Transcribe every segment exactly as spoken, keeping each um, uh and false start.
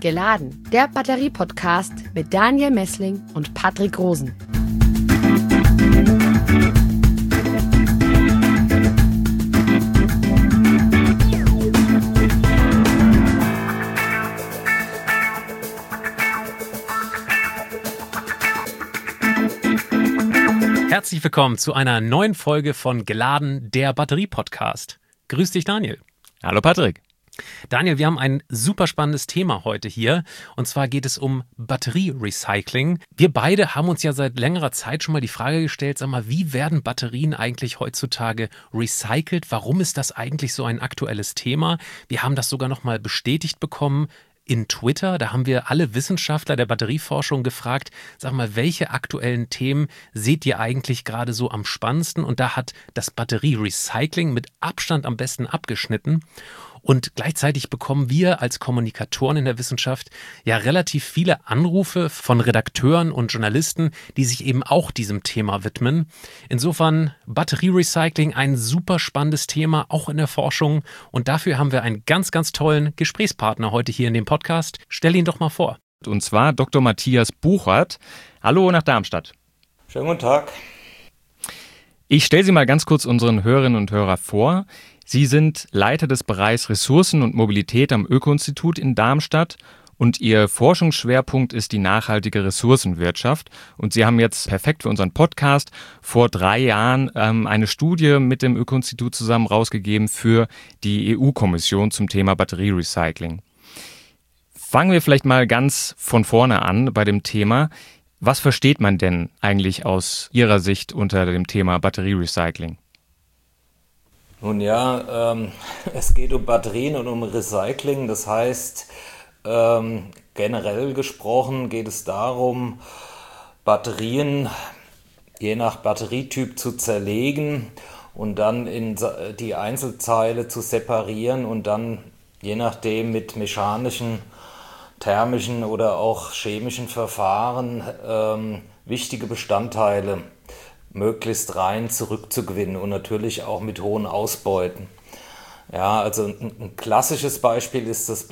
Geladen, der Batterie-Podcast mit Daniel Messling und Patrick Rosen. Herzlich willkommen zu einer neuen Folge von Geladen, der Batterie-Podcast. Grüß dich, Daniel. Hallo, Patrick. Daniel, wir haben ein super spannendes Thema heute hier. Und zwar geht es um Batterierecycling. Wir beide haben uns ja seit längerer Zeit schon mal die Frage gestellt, sag mal, wie werden Batterien eigentlich heutzutage recycelt? Warum ist das eigentlich so ein aktuelles Thema? Wir haben das sogar noch mal bestätigt bekommen in Twitter. Da haben wir alle Wissenschaftler der Batterieforschung gefragt, sag mal, welche aktuellen Themen seht ihr eigentlich gerade so am spannendsten? Und da hat das Batterierecycling mit Abstand am besten abgeschnitten. Und gleichzeitig bekommen wir als Kommunikatoren in der Wissenschaft ja relativ viele Anrufe von Redakteuren und Journalisten, die sich eben auch diesem Thema widmen. Insofern Batterierecycling ein super spannendes Thema, auch in der Forschung. Und dafür haben wir einen ganz, ganz tollen Gesprächspartner heute hier in dem Podcast. Stell ihn doch mal vor. Und zwar Doktor Matthias Buchert. Hallo nach Darmstadt. Schönen guten Tag. Ich stelle Sie mal ganz kurz unseren Hörerinnen und Hörern vor. Sie sind Leiter des Bereichs Ressourcen und Mobilität am Öko-Institut in Darmstadt und Ihr Forschungsschwerpunkt ist die nachhaltige Ressourcenwirtschaft. Und Sie haben jetzt perfekt für unseren Podcast vor drei Jahren ähm, eine Studie mit dem Öko-Institut zusammen rausgegeben für die E U-Kommission zum Thema Batterierecycling. Fangen wir vielleicht mal ganz von vorne an bei dem Thema. Was versteht man denn eigentlich aus Ihrer Sicht unter dem Thema Batterierecycling? Nun ja, ähm, es geht um Batterien und um Recycling. Das heißt, ähm, generell gesprochen geht es darum, Batterien je nach Batterietyp zu zerlegen und dann in die Einzelteile zu separieren und dann je nachdem mit mechanischen, thermischen oder auch chemischen Verfahren ähm, wichtige Bestandteile möglichst rein zurückzugewinnen und natürlich auch mit hohen Ausbeuten. Ja, also ein, ein klassisches Beispiel ist das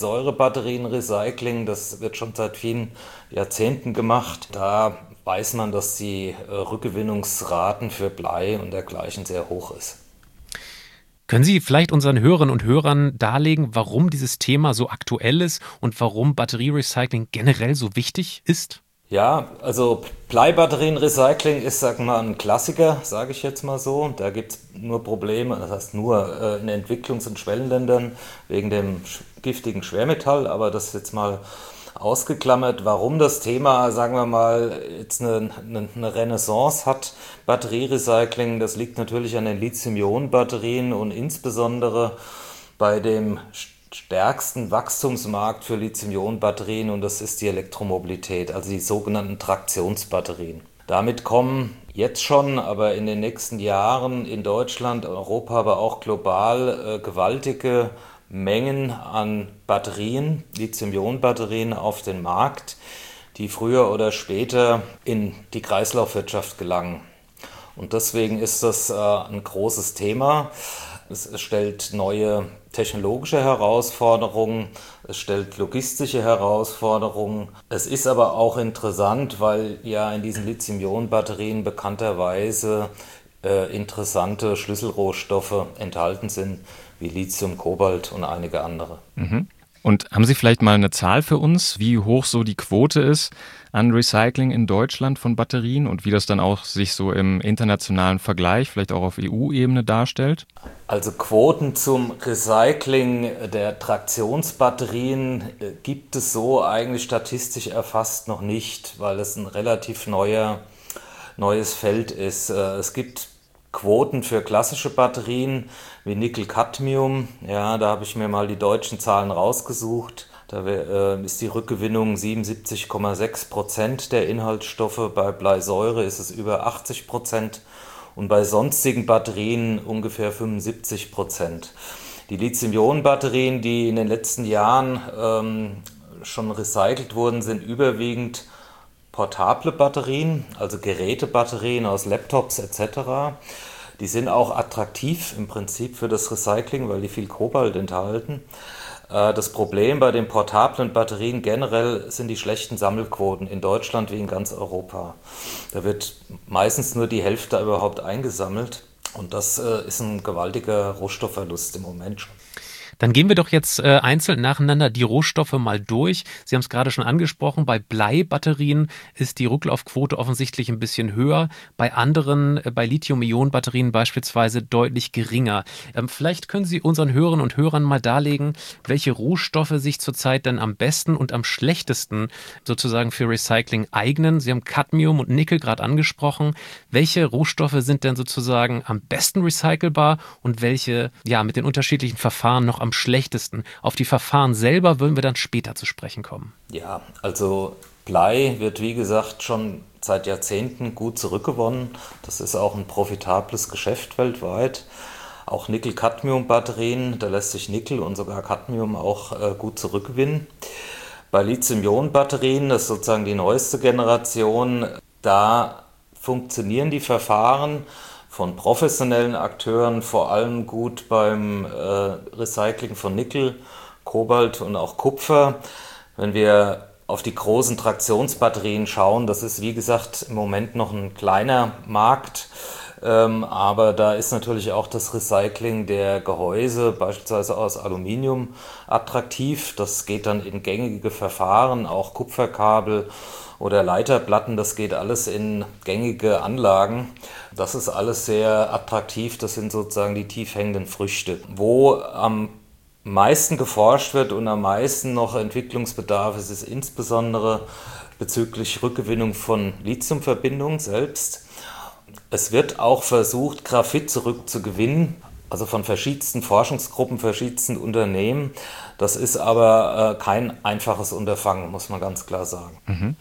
Blei-Säure-Batterien-Recycling. Das wird schon seit vielen Jahrzehnten gemacht. Da weiß man, dass die äh, Rückgewinnungsraten für Blei und dergleichen sehr hoch ist. Können Sie vielleicht unseren Hörerinnen und Hörern darlegen, warum dieses Thema so aktuell ist und warum Batterierecycling generell so wichtig ist? Ja, also Bleibatterienrecycling ist, sag mal, ein Klassiker, sage ich jetzt mal so. Da gibt es nur Probleme, das heißt nur äh, in Entwicklungs- und Schwellenländern wegen dem sch- giftigen Schwermetall, aber das ist jetzt mal ausgeklammert. Warum das Thema, sagen wir mal, jetzt eine, eine, eine Renaissance hat, Batterierecycling, das liegt natürlich an den Lithium-Ionen-Batterien und insbesondere bei dem stärksten Wachstumsmarkt für Lithium-Ionen-Batterien und das ist die Elektromobilität, also die sogenannten Traktionsbatterien. Damit kommen jetzt schon, aber in den nächsten Jahren in Deutschland, Europa, aber auch global äh, gewaltige Mengen an Batterien, Lithium-Ionen-Batterien auf den Markt, die früher oder später in die Kreislaufwirtschaft gelangen. Und deswegen ist das äh, ein großes Thema. Es stellt neue technologische Herausforderungen, es stellt logistische Herausforderungen. Es ist aber auch interessant, weil ja in diesen Lithium-Ionen-Batterien bekannterweise äh, interessante Schlüsselrohstoffe enthalten sind, wie Lithium, Kobalt und einige andere. Mhm. Und haben Sie vielleicht mal eine Zahl für uns, wie hoch so die Quote ist an Recycling in Deutschland von Batterien und wie das dann auch sich so im internationalen Vergleich, vielleicht auch auf E U-Ebene darstellt? Also Quoten zum Recycling der Traktionsbatterien gibt es so eigentlich statistisch erfasst noch nicht, weil es ein relativ neuer, neues Feld ist. Es gibt Quoten für klassische Batterien wie Nickel-Cadmium. Ja, da habe ich mir mal die deutschen Zahlen rausgesucht. Da äh, ist die Rückgewinnung siebenundsiebzig Komma sechs Prozent der Inhaltsstoffe. Bei Bleisäure ist es über achtzig Prozent und bei sonstigen Batterien ungefähr fünfundsiebzig Prozent. Die Lithium-Ionen-Batterien, die in den letzten Jahren ähm, schon recycelt wurden, sind überwiegend portable Batterien, also Gerätebatterien aus Laptops et cetera. Die sind auch attraktiv im Prinzip für das Recycling, weil die viel Kobalt enthalten. Das Problem bei den portablen Batterien generell sind die schlechten Sammelquoten in Deutschland wie in ganz Europa. Da wird meistens nur die Hälfte überhaupt eingesammelt und das ist ein gewaltiger Rohstoffverlust im Moment schon. Dann gehen wir doch jetzt äh, einzeln nacheinander die Rohstoffe mal durch. Sie haben es gerade schon angesprochen, bei Bleibatterien ist die Rücklaufquote offensichtlich ein bisschen höher, bei anderen, äh, bei Lithium-Ionen-Batterien beispielsweise deutlich geringer. Ähm, vielleicht können Sie unseren Hörerinnen und Hörern mal darlegen, welche Rohstoffe sich zurzeit dann am besten und am schlechtesten sozusagen für Recycling eignen. Sie haben Cadmium und Nickel gerade angesprochen. Welche Rohstoffe sind denn sozusagen am besten recycelbar und welche ja mit den unterschiedlichen Verfahren noch am schlechtesten? Auf die Verfahren selber würden wir dann später zu sprechen kommen. Ja, also Blei wird wie gesagt schon seit Jahrzehnten gut zurückgewonnen. Das ist auch ein profitables Geschäft weltweit. Auch Nickel-Cadmium-Batterien, da lässt sich Nickel und sogar Cadmium auch äh, gut zurückgewinnen. Bei Lithium-Ionen-Batterien, das ist sozusagen die neueste Generation, da funktionieren die Verfahren von professionellen Akteuren vor allem gut beim äh, Recycling von Nickel, Kobalt und auch Kupfer. Wenn wir auf die großen Traktionsbatterien schauen, das ist wie gesagt im Moment noch ein kleiner Markt, ähm, aber da ist natürlich auch das Recycling der Gehäuse, beispielsweise aus Aluminium, attraktiv. Das geht dann in gängige Verfahren, auch Kupferkabel oder Leiterplatten, das geht alles in gängige Anlagen. Das ist alles sehr attraktiv, das sind sozusagen die tief hängenden Früchte. Wo am meisten geforscht wird und am meisten noch Entwicklungsbedarf ist, ist insbesondere bezüglich Rückgewinnung von Lithiumverbindungen selbst. Es wird auch versucht, Graphit zurückzugewinnen, also von verschiedensten Forschungsgruppen, verschiedensten Unternehmen. Das ist aber äh, kein einfaches Unterfangen, muss man ganz klar sagen. Mhm.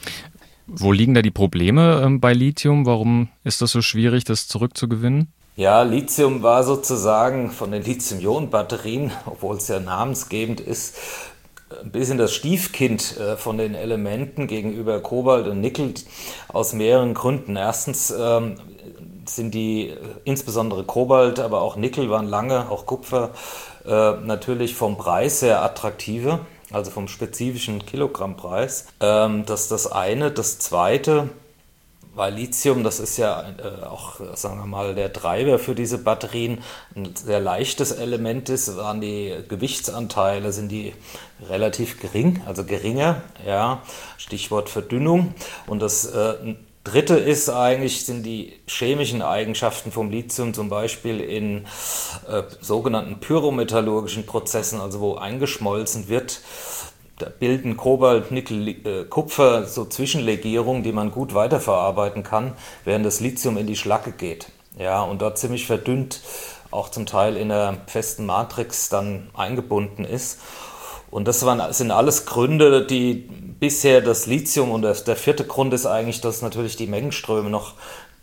Wo liegen da die Probleme ähm, bei Lithium? Warum ist das so schwierig, das zurückzugewinnen? Ja, Lithium war sozusagen von den Lithium-Ionen-Batterien, obwohl es ja namensgebend ist, ein bisschen das Stiefkind äh, von den Elementen gegenüber Kobalt und Nickel aus mehreren Gründen. Erstens ähm, sind die äh, insbesondere Kobalt, aber auch Nickel waren lange, auch Kupfer, äh, natürlich vom Preis sehr attraktiver, also vom spezifischen Kilogrammpreis. Ähm, das ist das eine. Das zweite, weil Lithium, das ist ja äh, auch, sagen wir mal, der Treiber für diese Batterien, ein sehr leichtes Element ist, waren die Gewichtsanteile, sind die relativ gering, also geringer, ja, Stichwort Verdünnung. Und das äh, dritte ist eigentlich, sind die chemischen Eigenschaften vom Lithium, zum Beispiel in äh, sogenannten pyrometallurgischen Prozessen, also wo eingeschmolzen wird. Da bilden Kobalt, Nickel, äh, Kupfer so Zwischenlegierungen, die man gut weiterverarbeiten kann, während das Lithium in die Schlacke geht. Ja, und dort ziemlich verdünnt, auch zum Teil in einer festen Matrix dann eingebunden ist. Und das waren, sind alles Gründe, die bisher das Lithium, und das, der vierte Grund ist eigentlich, dass natürlich die Mengenströme noch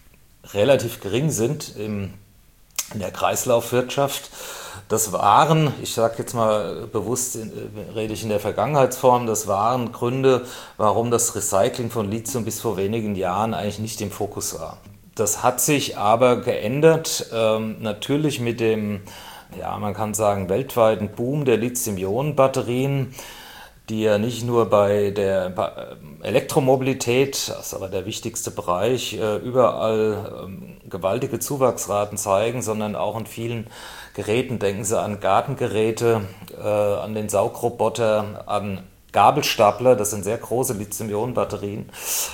relativ gering sind im, in der Kreislaufwirtschaft. Das waren, ich sage jetzt mal bewusst, rede ich in der Vergangenheitsform, das waren Gründe, warum das Recycling von Lithium bis vor wenigen Jahren eigentlich nicht im Fokus war. Das hat sich aber geändert, ähm, natürlich mit dem, ja, man kann sagen, weltweiten Boom der Lithium-Ionen-Batterien, die ja nicht nur bei der Elektromobilität, das ist aber der wichtigste Bereich, überall gewaltige Zuwachsraten zeigen, sondern auch in vielen Geräten. Denken Sie an Gartengeräte, an den Saugroboter, an Gabelstapler, das sind sehr große Lithium-Ionen-Batterien,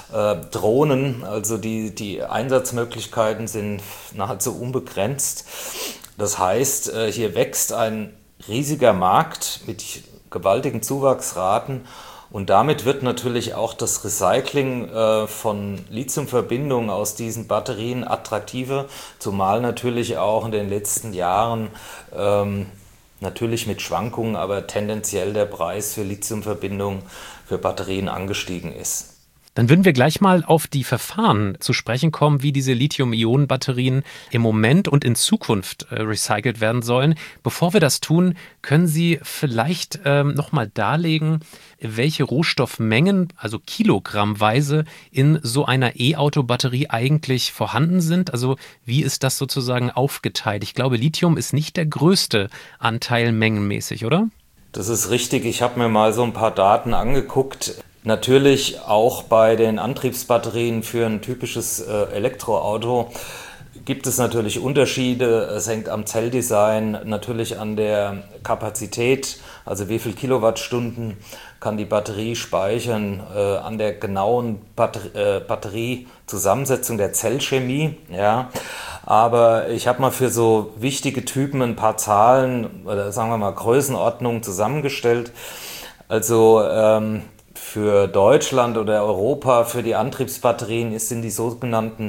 Drohnen, also die, die Einsatzmöglichkeiten sind nahezu unbegrenzt. Das heißt, hier wächst ein riesiger Markt mit gewaltigen Zuwachsraten und damit wird natürlich auch das Recycling äh, von Lithiumverbindungen aus diesen Batterien attraktiver, zumal natürlich auch in den letzten Jahren ähm, natürlich mit Schwankungen, aber tendenziell der Preis für Lithiumverbindungen für Batterien angestiegen ist. Dann würden wir gleich mal auf die Verfahren zu sprechen kommen, wie diese Lithium-Ionen-Batterien im Moment und in Zukunft äh, recycelt werden sollen. Bevor wir das tun, können Sie vielleicht ähm, nochmal darlegen, welche Rohstoffmengen, also kilogrammweise, in so einer E-Auto-Batterie eigentlich vorhanden sind? Also wie ist das sozusagen aufgeteilt? Ich glaube, Lithium ist nicht der größte Anteil mengenmäßig, oder? Das ist richtig. Ich habe mir mal so ein paar Daten angeguckt. Natürlich auch bei den Antriebsbatterien für ein typisches äh, Elektroauto gibt es natürlich Unterschiede. Es hängt am Zelldesign, natürlich an der Kapazität, also wie viel Kilowattstunden kann die Batterie speichern, äh, an der genauen Batter- äh, Batteriezusammensetzung der Zellchemie. Ja. Aber ich habe mal für so wichtige Typen ein paar Zahlen oder sagen wir mal Größenordnungen zusammengestellt. Also ähm, für Deutschland oder Europa, für die Antriebsbatterien ist, sind die sogenannten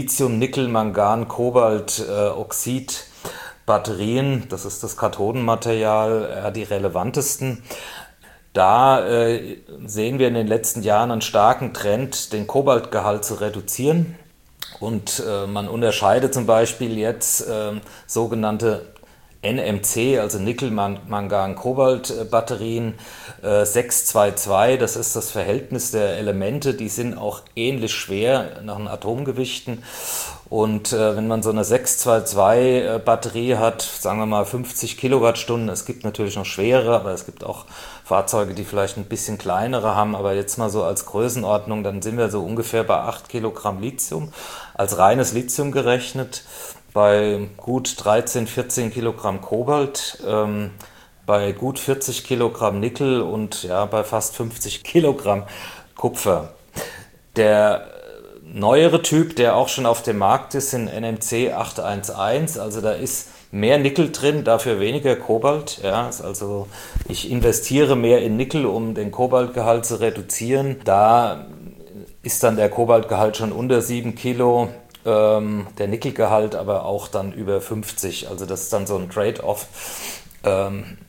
Lithium-Nickel-Mangan-Kobalt-Oxid-Batterien, das ist das Kathodenmaterial, ja, die relevantesten. Da äh, sehen wir in den letzten Jahren einen starken Trend, den Kobaltgehalt zu reduzieren. Und äh, man unterscheidet zum Beispiel jetzt äh, sogenannte N M C, also Nickel-Mangan-Kobalt-Batterien, äh, sechs zwei zwei, das ist das Verhältnis der Elemente, die sind auch ähnlich schwer nach den Atomgewichten. Und äh, wenn man so eine sechs zwei zwei Batterie hat, sagen wir mal fünfzig Kilowattstunden, es gibt natürlich noch schwere, aber es gibt auch Fahrzeuge, die vielleicht ein bisschen kleinere haben, aber jetzt mal so als Größenordnung, dann sind wir so ungefähr bei acht Kilogramm Lithium, als reines Lithium gerechnet, bei gut dreizehn, vierzehn Kilogramm Kobalt, ähm, bei gut vierzig Kilogramm Nickel und ja, bei fast fünfzig Kilogramm Kupfer. Der neuere Typ, der auch schon auf dem Markt ist, sind N M C acht eins eins, also da ist mehr Nickel drin, dafür weniger Kobalt. Ja, also ich investiere mehr in Nickel, um den Kobaltgehalt zu reduzieren. Da ist dann der Kobaltgehalt schon unter sieben Kilo, ähm, der Nickelgehalt aber auch dann über fünfzig. Also das ist dann so ein Trade-off. Ähm,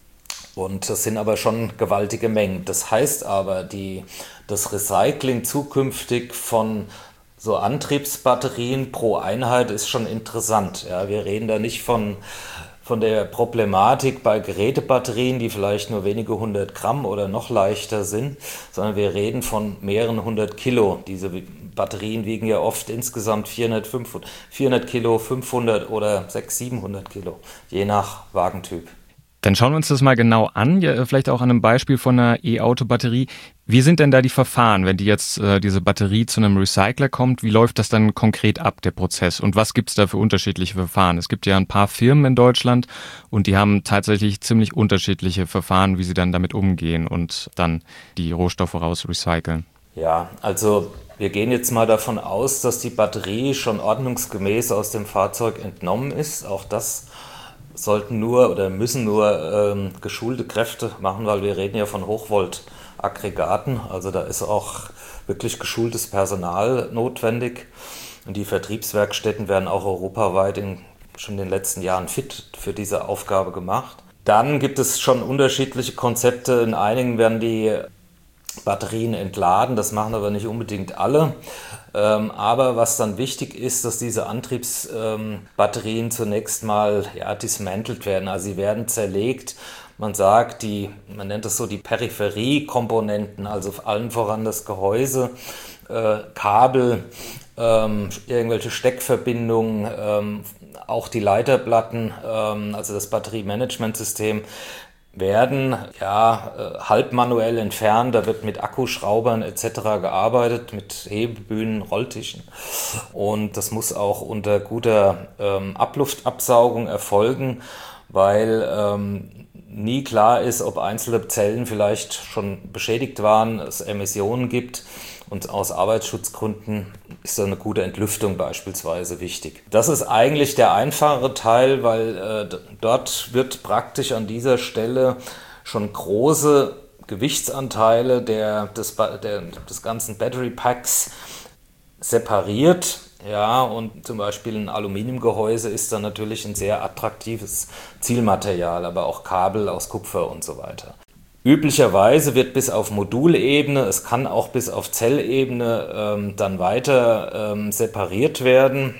und das sind aber schon gewaltige Mengen. Das heißt aber, die, das Recycling zukünftig von so Antriebsbatterien pro Einheit ist schon interessant. Ja, wir reden da nicht von, von der Problematik bei Gerätebatterien, die vielleicht nur wenige hundert Gramm oder noch leichter sind, sondern wir reden von mehreren hundert Kilo. Diese Batterien wiegen ja oft insgesamt vierhundert, fünfhundert, vierhundert Kilo, fünfhundert oder sechshundert, siebenhundert Kilo, je nach Wagentyp. Dann schauen wir uns das mal genau an, ja, vielleicht auch an einem Beispiel von einer E-Auto-Batterie. Wie sind denn da die Verfahren, wenn die jetzt äh, diese Batterie zu einem Recycler kommt? Wie läuft das dann konkret ab, der Prozess? Und was gibt es da für unterschiedliche Verfahren? Es gibt ja ein paar Firmen in Deutschland und die haben tatsächlich ziemlich unterschiedliche Verfahren, wie sie dann damit umgehen und dann die Rohstoffe raus recyceln. Ja, also wir gehen jetzt mal davon aus, dass die Batterie schon ordnungsgemäß aus dem Fahrzeug entnommen ist. Auch das sollten nur oder müssen nur ähm, geschulte Kräfte machen, weil wir reden ja von Hochvolt-Aggregaten. Also da ist auch wirklich geschultes Personal notwendig. Und die Vertriebswerkstätten werden auch europaweit in, schon in den letzten Jahren fit für diese Aufgabe gemacht. Dann gibt es schon unterschiedliche Konzepte. In einigen werden die Batterien entladen, das machen aber nicht unbedingt alle. Ähm, aber was dann wichtig ist, dass diese Antriebsbatterien ähm, zunächst mal ja, dismantelt werden. Also sie werden zerlegt. Man sagt, die, man nennt das so die Peripheriekomponenten, also allen voran das Gehäuse, äh, Kabel, ähm, irgendwelche Steckverbindungen, ähm, auch die Leiterplatten, ähm, also das Batteriemanagementsystem, werden ja halb manuell entfernt. Da wird mit Akkuschraubern et cetera gearbeitet, mit Hebebühnen, Rolltischen. Und das muss auch unter guter ähm, Abluftabsaugung erfolgen, weil ähm, nie klar ist, ob einzelne Zellen vielleicht schon beschädigt waren, es Emissionen gibt. Und aus Arbeitsschutzgründen ist da eine gute Entlüftung beispielsweise wichtig. Das ist eigentlich der einfachere Teil, weil äh, dort wird praktisch an dieser Stelle schon große Gewichtsanteile der, des, der, des ganzen Battery Packs separiert. Ja, und zum Beispiel ein Aluminiumgehäuse ist dann natürlich ein sehr attraktives Zielmaterial, aber auch Kabel aus Kupfer und so weiter. Üblicherweise wird bis auf Modulebene, es kann auch bis auf Zellebene ähm, dann weiter ähm, separiert werden,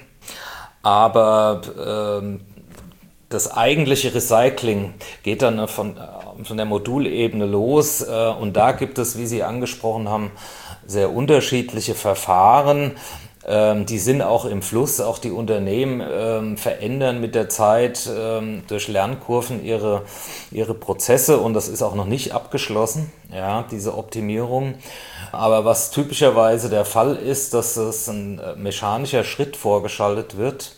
aber ähm, das eigentliche Recycling geht dann von, von der Modulebene los äh, und da gibt es, wie Sie angesprochen haben, sehr unterschiedliche Verfahren. Ähm, die sind auch im Fluss, auch die Unternehmen ähm, verändern mit der Zeit ähm, durch Lernkurven ihre, ihre Prozesse und das ist auch noch nicht abgeschlossen, ja, diese Optimierung. Aber was typischerweise der Fall ist, dass es ein mechanischer Schritt vorgeschaltet wird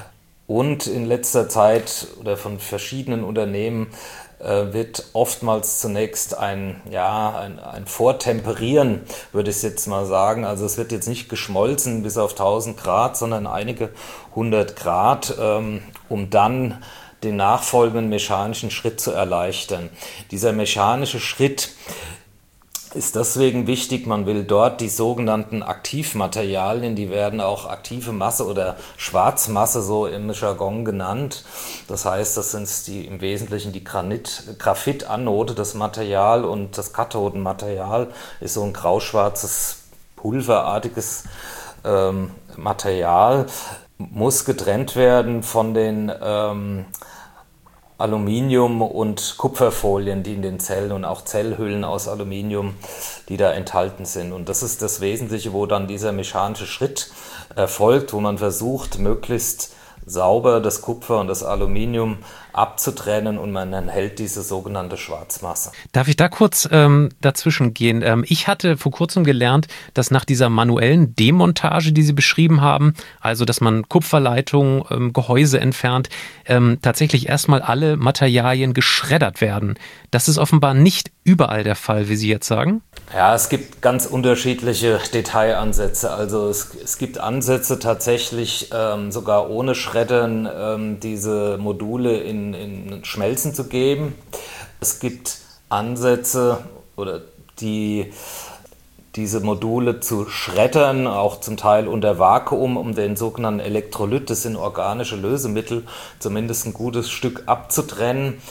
und in letzter Zeit oder von verschiedenen Unternehmen äh, wird oftmals zunächst ein, ja, ein, ein Vortemperieren, würde ich jetzt mal sagen. Also es wird jetzt nicht geschmolzen bis auf tausend Grad, sondern einige hundert Grad, ähm, um dann den nachfolgenden mechanischen Schritt zu erleichtern. Dieser mechanische Schritt ist deswegen wichtig, man will dort die sogenannten Aktivmaterialien, die werden auch aktive Masse oder Schwarzmasse so im Jargon genannt. Das heißt, das sind die, im Wesentlichen die Granit, Graphitanode, das Material, und das Kathodenmaterial ist so ein grauschwarzes, pulverartiges ähm, Material, muss getrennt werden von den ähm, Aluminium- und Kupferfolien, die in den Zellen und auch Zellhüllen aus Aluminium, die da enthalten sind. Und das ist das Wesentliche, wo dann dieser mechanische Schritt erfolgt, wo man versucht, möglichst sauber das Kupfer und das Aluminium abzutrennen und man erhält diese sogenannte Schwarzmasse. Darf ich da kurz ähm, dazwischen gehen? Ähm, ich hatte vor kurzem gelernt, dass nach dieser manuellen Demontage, die Sie beschrieben haben, also dass man Kupferleitungen, ähm, Gehäuse entfernt, ähm, tatsächlich erstmal alle Materialien geschreddert werden. Das ist offenbar nicht überall der Fall, wie Sie jetzt sagen. Ja, es gibt ganz unterschiedliche Detailansätze. Also es, es gibt Ansätze tatsächlich ähm, sogar ohne Schreddern ähm, diese Module in, in Schmelzen zu geben. Es gibt Ansätze, oder die diese Module zu schreddern, auch zum Teil unter Vakuum, um den sogenannten Elektrolyt, das sind organische Lösemittel, zumindest ein gutes Stück abzutrennen.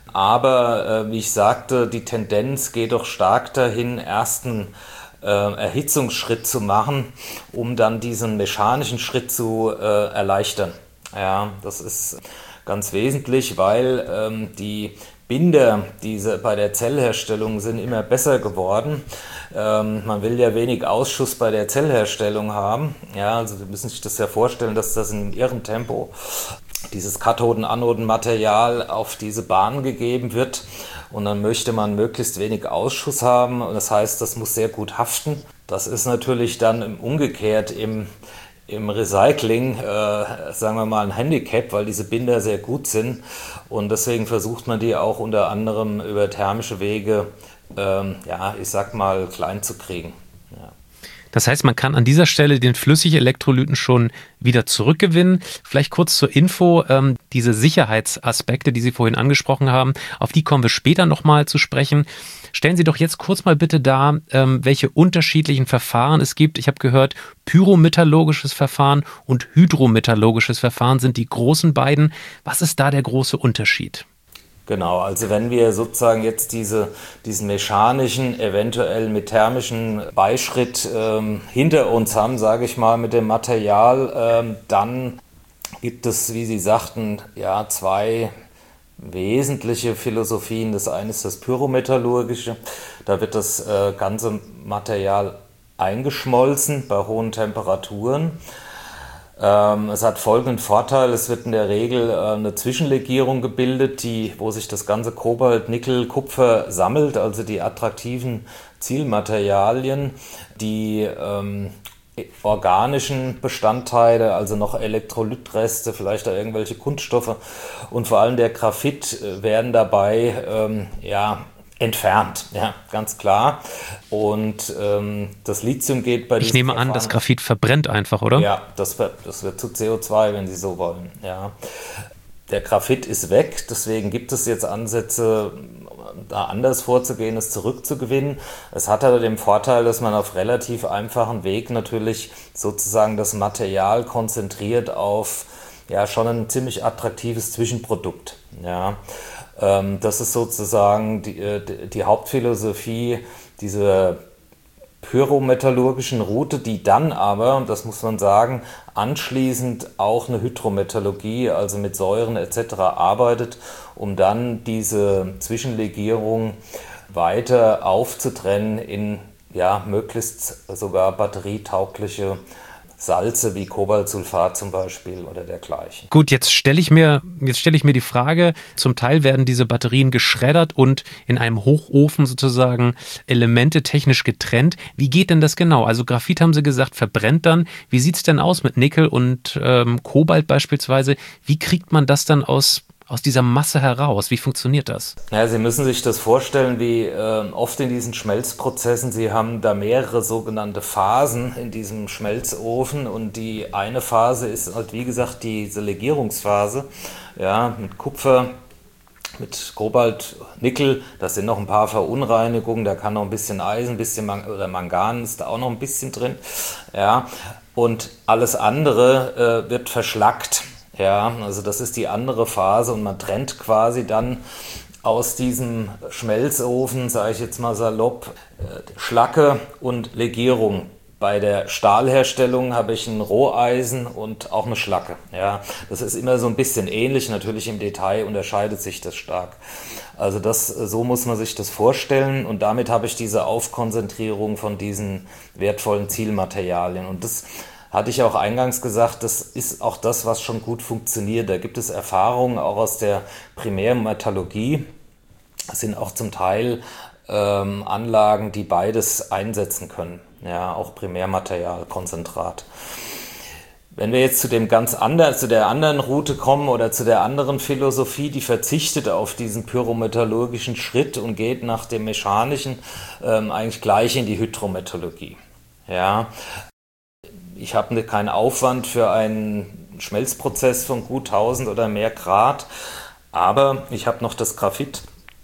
Aber äh, wie ich sagte, die Tendenz geht doch stark dahin, erst einen äh, Erhitzungsschritt zu machen, um dann diesen mechanischen Schritt zu äh, erleichtern. Ja, das ist ganz wesentlich, weil ähm, die Binder, diese bei der Zellherstellung sind immer besser geworden. Ähm, man will ja wenig Ausschuss bei der Zellherstellung haben. Ja, also Sie müssen sich das ja vorstellen, dass das in Ihrem Tempo dieses Kathoden-Anoden-Material auf diese Bahn gegeben wird und dann möchte man möglichst wenig Ausschuss haben und das heißt, das muss sehr gut haften. Das ist natürlich dann umgekehrt im, im Recycling, äh, sagen wir mal, ein Handicap, weil diese Binder sehr gut sind und deswegen versucht man die auch unter anderem über thermische Wege, ähm, ja, ich sag mal, klein zu kriegen. Ja. Das heißt, man kann an dieser Stelle den flüssigen Elektrolyten schon wieder zurückgewinnen. Vielleicht kurz zur Info, ähm, diese Sicherheitsaspekte, die Sie vorhin angesprochen haben, auf die kommen wir später nochmal zu sprechen. Stellen Sie doch jetzt kurz mal bitte dar, ähm, welche unterschiedlichen Verfahren es gibt. Ich habe gehört, pyrometallurgisches Verfahren und hydrometallurgisches Verfahren sind die großen beiden. Was ist da der große Unterschied? Genau, also wenn wir sozusagen jetzt diese, diesen mechanischen, eventuell mit thermischen Beischritt ähm, hinter uns haben, sage ich mal, mit dem Material, ähm, dann gibt es, wie Sie sagten, ja, zwei wesentliche Philosophien. Das eine ist das pyrometallurgische, da wird das äh, ganze Material eingeschmolzen bei hohen Temperaturen. Ähm, es hat folgenden Vorteil, es wird in der Regel äh, eine Zwischenlegierung gebildet, die, wo sich das ganze Kobalt, Nickel, Kupfer sammelt, also die attraktiven Zielmaterialien, die ähm, organischen Bestandteile, also noch Elektrolytreste, vielleicht auch irgendwelche Kunststoffe und vor allem der Graphit äh, werden dabei ähm, ja, entfernt, ja, ganz klar. Und ähm, das Lithium geht bei Ich nehme Verfahren, an, das Graphit verbrennt einfach, oder? Ja, das wird, das wird zu C O zwei, wenn Sie so wollen. Ja. Der Graphit ist weg, deswegen gibt es jetzt Ansätze, da anders vorzugehen, es zurückzugewinnen. Es hat aber den Vorteil, dass man auf relativ einfachen Weg natürlich sozusagen das Material konzentriert auf ja schon ein ziemlich attraktives Zwischenprodukt. Ja. Das ist sozusagen die, die Hauptphilosophie dieser pyrometallurgischen Route, die dann aber, das muss man sagen, anschließend auch eine Hydrometallurgie, also mit Säuren et cetera arbeitet, um dann diese Zwischenlegierung weiter aufzutrennen in ja, möglichst sogar batterietaugliche Salze wie Kobaltsulfat zum Beispiel oder dergleichen. Gut, jetzt stelle ich mir, jetzt stelle ich mir die Frage, zum Teil werden diese Batterien geschreddert und in einem Hochofen sozusagen Elemente technisch getrennt. Wie geht denn das genau? Also Graphit, haben Sie gesagt, verbrennt dann. Wie sieht es denn aus mit Nickel und ähm, Kobalt beispielsweise? Wie kriegt man das dann aus aus dieser Masse heraus? Wie funktioniert das? Ja, Sie müssen sich das vorstellen, wie äh, oft in diesen Schmelzprozessen, Sie haben da mehrere sogenannte Phasen in diesem Schmelzofen und die eine Phase ist halt, wie gesagt, diese Legierungsphase, ja, mit Kupfer, mit Kobalt, Nickel, das sind noch ein paar Verunreinigungen, da kann noch ein bisschen Eisen, ein bisschen Man- oder Mangan ist da auch noch ein bisschen drin, ja, und alles andere äh, wird verschlackt. Ja, also das ist die andere Phase und man trennt quasi dann aus diesem Schmelzofen, sage ich jetzt mal salopp, Schlacke und Legierung. Bei der Stahlherstellung habe ich ein Roheisen und auch eine Schlacke. Ja, das ist immer so ein bisschen ähnlich, natürlich im Detail unterscheidet sich das stark. Also das, so muss man sich das vorstellen und damit habe ich diese Aufkonzentrierung von diesen wertvollen Zielmaterialien und das hatte ich auch eingangs gesagt, das ist auch das, was schon gut funktioniert. Da gibt es Erfahrungen auch aus der Primärmetallurgie. Das sind auch zum Teil ähm, Anlagen, die beides einsetzen können. Ja, auch Primärmaterial, Konzentrat. Wenn wir jetzt zu dem ganz anderen, zu der anderen Route kommen oder zu der anderen Philosophie, die verzichtet auf diesen pyrometallurgischen Schritt und geht nach dem mechanischen ähm, eigentlich gleich in die Hydrometallurgie. Ja. Ich habe keinen Aufwand für einen Schmelzprozess von gut tausend oder mehr Grad, aber ich habe noch das Graphit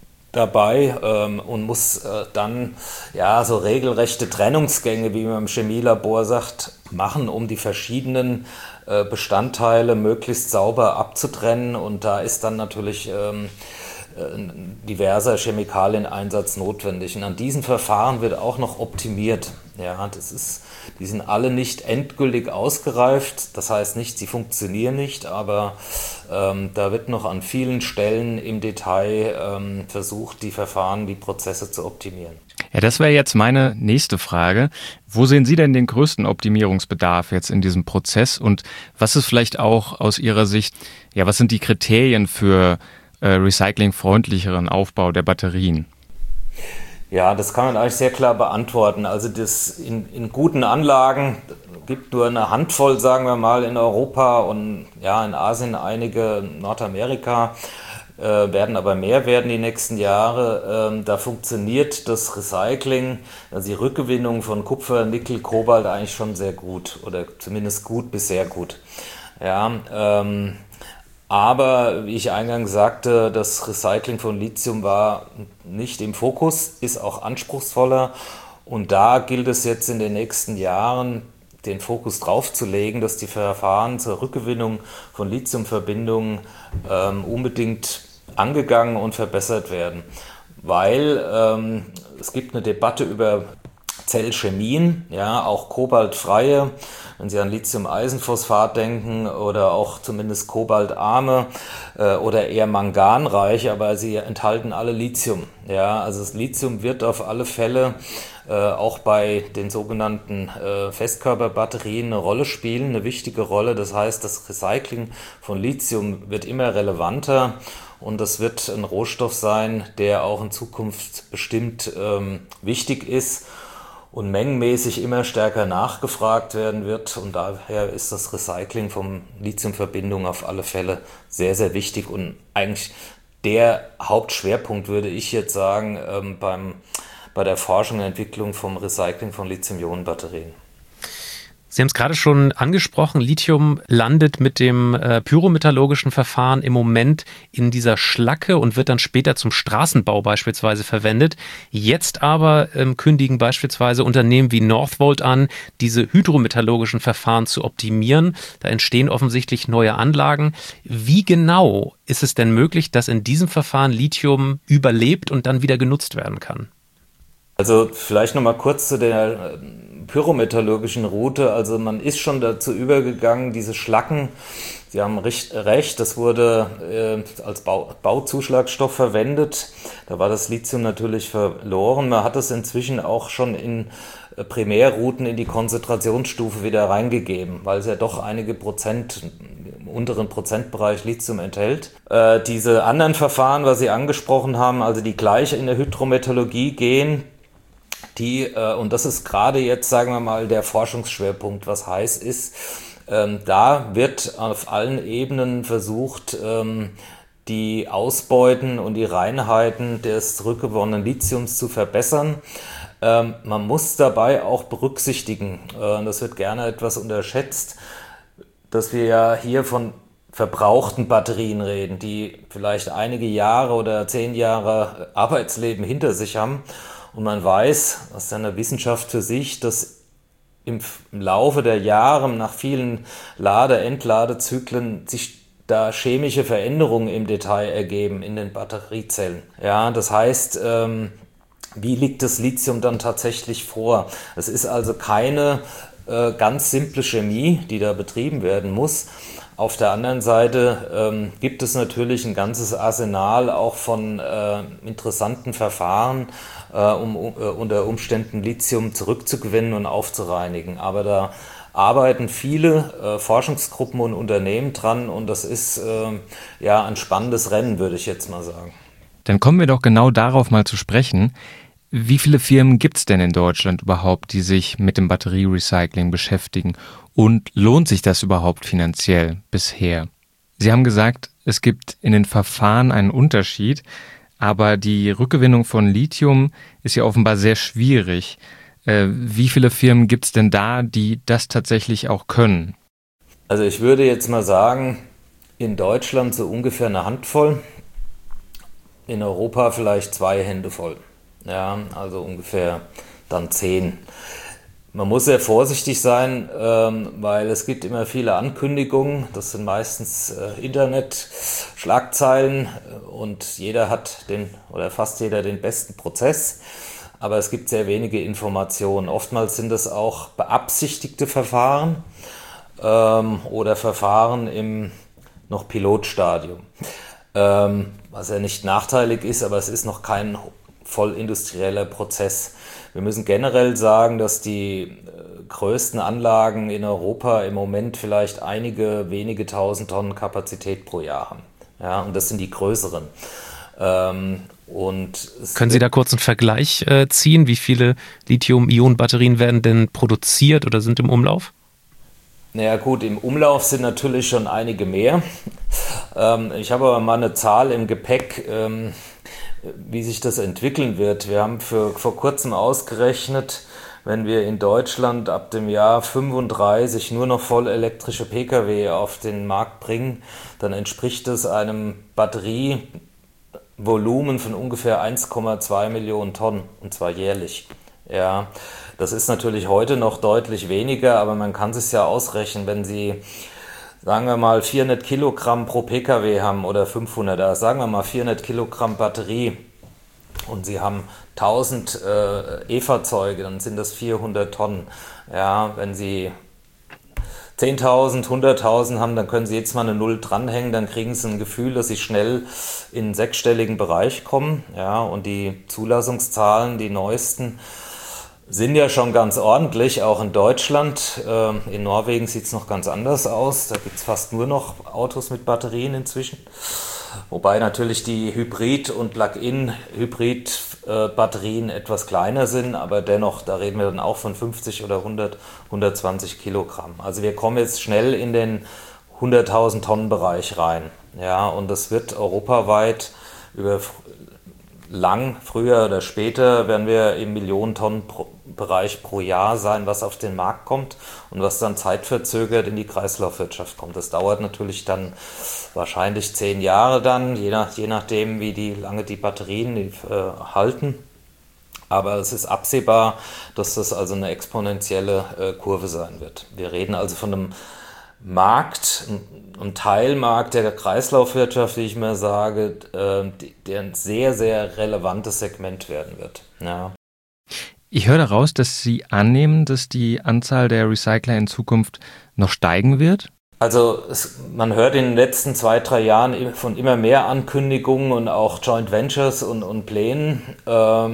dabei ähm, und muss äh, dann ja so regelrechte Trennungsgänge, wie man im Chemielabor sagt, machen, um die verschiedenen äh, Bestandteile möglichst sauber abzutrennen und da ist dann natürlich ähm, diverser Chemikalieneinsatz notwendig. Und an diesen Verfahren wird auch noch optimiert. Ja, das ist, die sind alle nicht endgültig ausgereift. Das heißt nicht, sie funktionieren nicht, aber ähm, da wird noch an vielen Stellen im Detail ähm, versucht, die Verfahren, die Prozesse zu optimieren. Ja, das wäre jetzt meine nächste Frage. Wo sehen Sie denn den größten Optimierungsbedarf jetzt in diesem Prozess? Und was ist vielleicht auch aus Ihrer Sicht, ja, was sind die Kriterien für recyclingfreundlicheren Aufbau der Batterien? Ja, das kann man eigentlich sehr klar beantworten. Also das in, in guten Anlagen gibt nur eine Handvoll, sagen wir mal, in Europa und ja in Asien einige, Nordamerika äh, werden aber mehr werden die nächsten Jahre. Ähm, da funktioniert das Recycling, also die Rückgewinnung von Kupfer, Nickel, Kobalt eigentlich schon sehr gut oder zumindest gut bis sehr gut. Ja, ähm, Aber, wie ich eingangs sagte, das Recycling von Lithium war nicht im Fokus, ist auch anspruchsvoller. Und da gilt es jetzt in den nächsten Jahren, den Fokus drauf zu legen, dass die Verfahren zur Rückgewinnung von Lithiumverbindungen ähm, unbedingt angegangen und verbessert werden. Weil ähm, es gibt eine Debatte über Zellchemien, ja, auch kobaltfreie, wenn Sie an Lithium-Eisenphosphat denken oder auch zumindest kobaltarme äh, oder eher manganreiche, aber sie enthalten alle Lithium. Ja, also das Lithium wird auf alle Fälle äh, auch bei den sogenannten äh, Festkörperbatterien eine Rolle spielen, eine wichtige Rolle. Das heißt, das Recycling von Lithium wird immer relevanter und das wird ein Rohstoff sein, der auch in Zukunft bestimmt ähm, wichtig ist und mengenmäßig immer stärker nachgefragt werden wird. Und daher ist das Recycling von Lithiumverbindungen auf alle Fälle sehr, sehr wichtig und eigentlich der Hauptschwerpunkt, würde ich jetzt sagen, ähm, beim, bei der Forschung und Entwicklung vom Recycling von Lithium-Ionen-Batterien. Sie haben es gerade schon angesprochen, Lithium landet mit dem äh, pyrometallurgischen Verfahren im Moment in dieser Schlacke und wird dann später zum Straßenbau beispielsweise verwendet. Jetzt aber ähm, kündigen beispielsweise Unternehmen wie Northvolt an, diese hydrometallurgischen Verfahren zu optimieren. Da entstehen offensichtlich neue Anlagen. Wie genau ist es denn möglich, dass in diesem Verfahren Lithium überlebt und dann wieder genutzt werden kann? Also vielleicht noch mal kurz zu der pyrometallurgischen Route. Also man ist schon dazu übergegangen, diese Schlacken, Sie haben recht, das wurde äh, als Bau, Bauzuschlagstoff verwendet. Da war das Lithium natürlich verloren. Man hat es inzwischen auch schon in Primärrouten in die Konzentrationsstufe wieder reingegeben, weil es ja doch einige Prozent im unteren Prozentbereich Lithium enthält. Äh, diese anderen Verfahren, was Sie angesprochen haben, also die gleich in der Hydrometallurgie gehen, die, äh, und das ist gerade jetzt, sagen wir mal, der Forschungsschwerpunkt, was heiß ist, ähm, da wird auf allen Ebenen versucht, ähm, die Ausbeuten und die Reinheiten des zurückgewonnenen Lithiums zu verbessern. Ähm, man muss dabei auch berücksichtigen, äh, das wird gerne etwas unterschätzt, dass wir ja hier von verbrauchten Batterien reden, die vielleicht einige Jahre oder zehn Jahre Arbeitsleben hinter sich haben. Und man weiß aus einer Wissenschaft für sich, dass im Laufe der Jahre nach vielen Lade-, Entladezyklen sich da chemische Veränderungen im Detail ergeben in den Batteriezellen. Ja, das heißt, ähm, wie liegt das Lithium dann tatsächlich vor? Es ist also keine äh, ganz simple Chemie, die da betrieben werden muss. Auf der anderen Seite ähm, gibt es natürlich ein ganzes Arsenal auch von äh, interessanten Verfahren, äh, um uh, unter Umständen Lithium zurückzugewinnen und aufzureinigen. Aber da arbeiten viele äh, Forschungsgruppen und Unternehmen dran und das ist äh, ja ein spannendes Rennen, würde ich jetzt mal sagen. Dann kommen wir doch genau darauf mal zu sprechen. Wie viele Firmen gibt es denn in Deutschland überhaupt, die sich mit dem Batterierecycling beschäftigen? Und lohnt sich das überhaupt finanziell bisher? Sie haben gesagt, es gibt in den Verfahren einen Unterschied, aber die Rückgewinnung von Lithium ist ja offenbar sehr schwierig. Äh, wie viele Firmen gibt es denn da, die das tatsächlich auch können? Also ich würde jetzt mal sagen, in Deutschland so ungefähr eine Handvoll, in Europa vielleicht zwei Hände voll. Ja, also ungefähr dann zehn. Man muss sehr vorsichtig sein, ähm, weil es gibt immer viele Ankündigungen. Das sind meistens äh, Internet-Schlagzeilen und jeder hat den, oder fast jeder den besten Prozess. Aber es gibt sehr wenige Informationen. Oftmals sind es auch beabsichtigte Verfahren ähm, oder Verfahren im noch Pilotstadium. Ähm, was ja nicht nachteilig ist, aber es ist noch kein voll industrieller Prozess. Wir müssen generell sagen, dass die äh, größten Anlagen in Europa im Moment vielleicht einige wenige tausend Tonnen Kapazität pro Jahr haben. Ja, und das sind die größeren. Ähm, und Können Sie da kurz einen Vergleich äh, ziehen? Wie viele Lithium-Ionen-Batterien werden denn produziert oder sind im Umlauf? Naja gut, im Umlauf sind natürlich schon einige mehr. Ähm, ich habe aber mal eine Zahl im Gepäck, ähm, wie sich das entwickeln wird. Wir haben für, vor kurzem ausgerechnet, wenn wir in Deutschland ab dem Jahr fünfunddreißig nur noch voll elektrische Pkw auf den Markt bringen, dann entspricht das einem Batterievolumen von ungefähr eins Komma zwei Millionen Tonnen, und zwar jährlich. Ja, das ist natürlich heute noch deutlich weniger, aber man kann es ja ausrechnen, wenn Sie, sagen wir mal, vierhundert Kilogramm pro Pkw haben oder fünfhundert, also sagen wir mal vierhundert Kilogramm Batterie und Sie haben tausend äh, E-Fahrzeuge, dann sind das vierhundert Tonnen. Ja, wenn Sie zehntausend, hunderttausend haben, dann können Sie jetzt mal eine Null dranhängen, dann kriegen Sie ein Gefühl, dass Sie schnell in einen sechsstelligen Bereich kommen. Ja, und die Zulassungszahlen, die neuesten, sind ja schon ganz ordentlich, auch in Deutschland. In Norwegen sieht es noch ganz anders aus. Da gibt es fast nur noch Autos mit Batterien inzwischen. Wobei natürlich die Hybrid- und Plug-in-Hybrid-Batterien etwas kleiner sind, aber dennoch, da reden wir dann auch von fünfzig oder hundert, hundertzwanzig Kilogramm. Also wir kommen jetzt schnell in den hunderttausend Tonnen Bereich rein. Ja, und das wird europaweit über lang, früher oder später, werden wir im Millionen-Tonnen-Bereich pro Jahr sein, was auf den Markt kommt und was dann zeitverzögert in die Kreislaufwirtschaft kommt. Das dauert natürlich dann wahrscheinlich zehn Jahre dann, je, nach, je nachdem, wie die, lange die Batterien die, äh, halten. Aber es ist absehbar, dass das also eine exponentielle äh, Kurve sein wird. Wir reden also von einem Markt, ein Teilmarkt der Kreislaufwirtschaft, wie ich mal sage, der ein sehr, sehr relevantes Segment werden wird. Ja. Ich höre daraus, dass Sie annehmen, dass die Anzahl der Recycler in Zukunft noch steigen wird? Also es, man hört in den letzten zwei, drei Jahren von immer mehr Ankündigungen und auch Joint Ventures und, und Plänen. Ähm,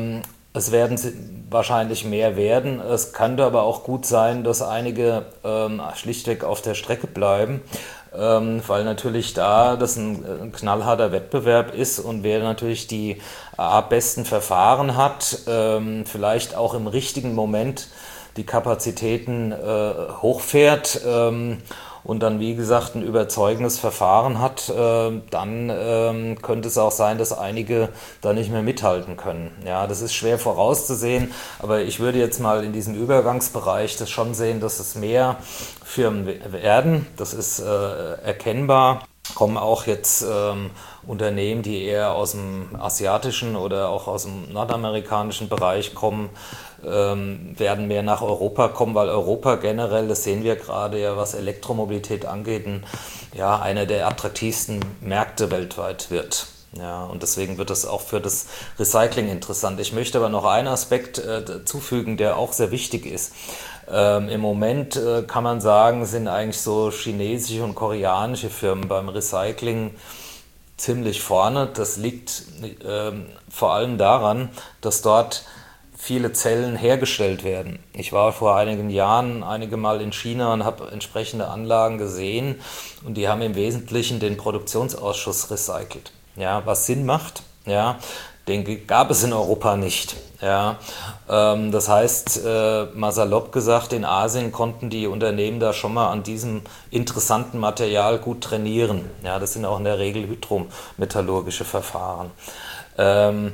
Es werden wahrscheinlich mehr werden. Es könnte aber auch gut sein, dass einige ähm, schlichtweg auf der Strecke bleiben, ähm, weil natürlich da das ein, ein knallharter Wettbewerb ist und wer natürlich die A, besten Verfahren hat, ähm, vielleicht auch im richtigen Moment die Kapazitäten äh, hochfährt ähm, und dann, wie gesagt, ein überzeugendes Verfahren hat, äh, dann äh, könnte es auch sein, dass einige da nicht mehr mithalten können. Ja, das ist schwer vorauszusehen, aber ich würde jetzt mal in diesem Übergangsbereich das schon sehen, dass es mehr Firmen werden. Das ist äh, erkennbar. Kommen auch jetzt ähm, Unternehmen, die eher aus dem asiatischen oder auch aus dem nordamerikanischen Bereich kommen, ähm, werden mehr nach Europa kommen, weil Europa generell, das sehen wir gerade ja, was Elektromobilität angeht, ein, ja, einer der attraktivsten Märkte weltweit wird. Ja, und deswegen wird es auch für das Recycling interessant. Ich möchte aber noch einen Aspekt äh, zufügen, der auch sehr wichtig ist. Ähm, Im Moment äh, kann man sagen, sind eigentlich so chinesische und koreanische Firmen beim Recycling ziemlich vorne. Das liegt äh, vor allem daran, dass dort viele Zellen hergestellt werden. Ich war vor einigen Jahren einige Mal in China und habe entsprechende Anlagen gesehen und die haben im Wesentlichen den Produktionsausschuss recycelt. Ja, was Sinn macht, ja, den gab es in Europa nicht. Ja, ähm, das heißt, äh, mal salopp gesagt, in Asien konnten die Unternehmen da schon mal an diesem interessanten Material gut trainieren. Ja, das sind auch in der Regel hydrometallurgische Verfahren. Ähm,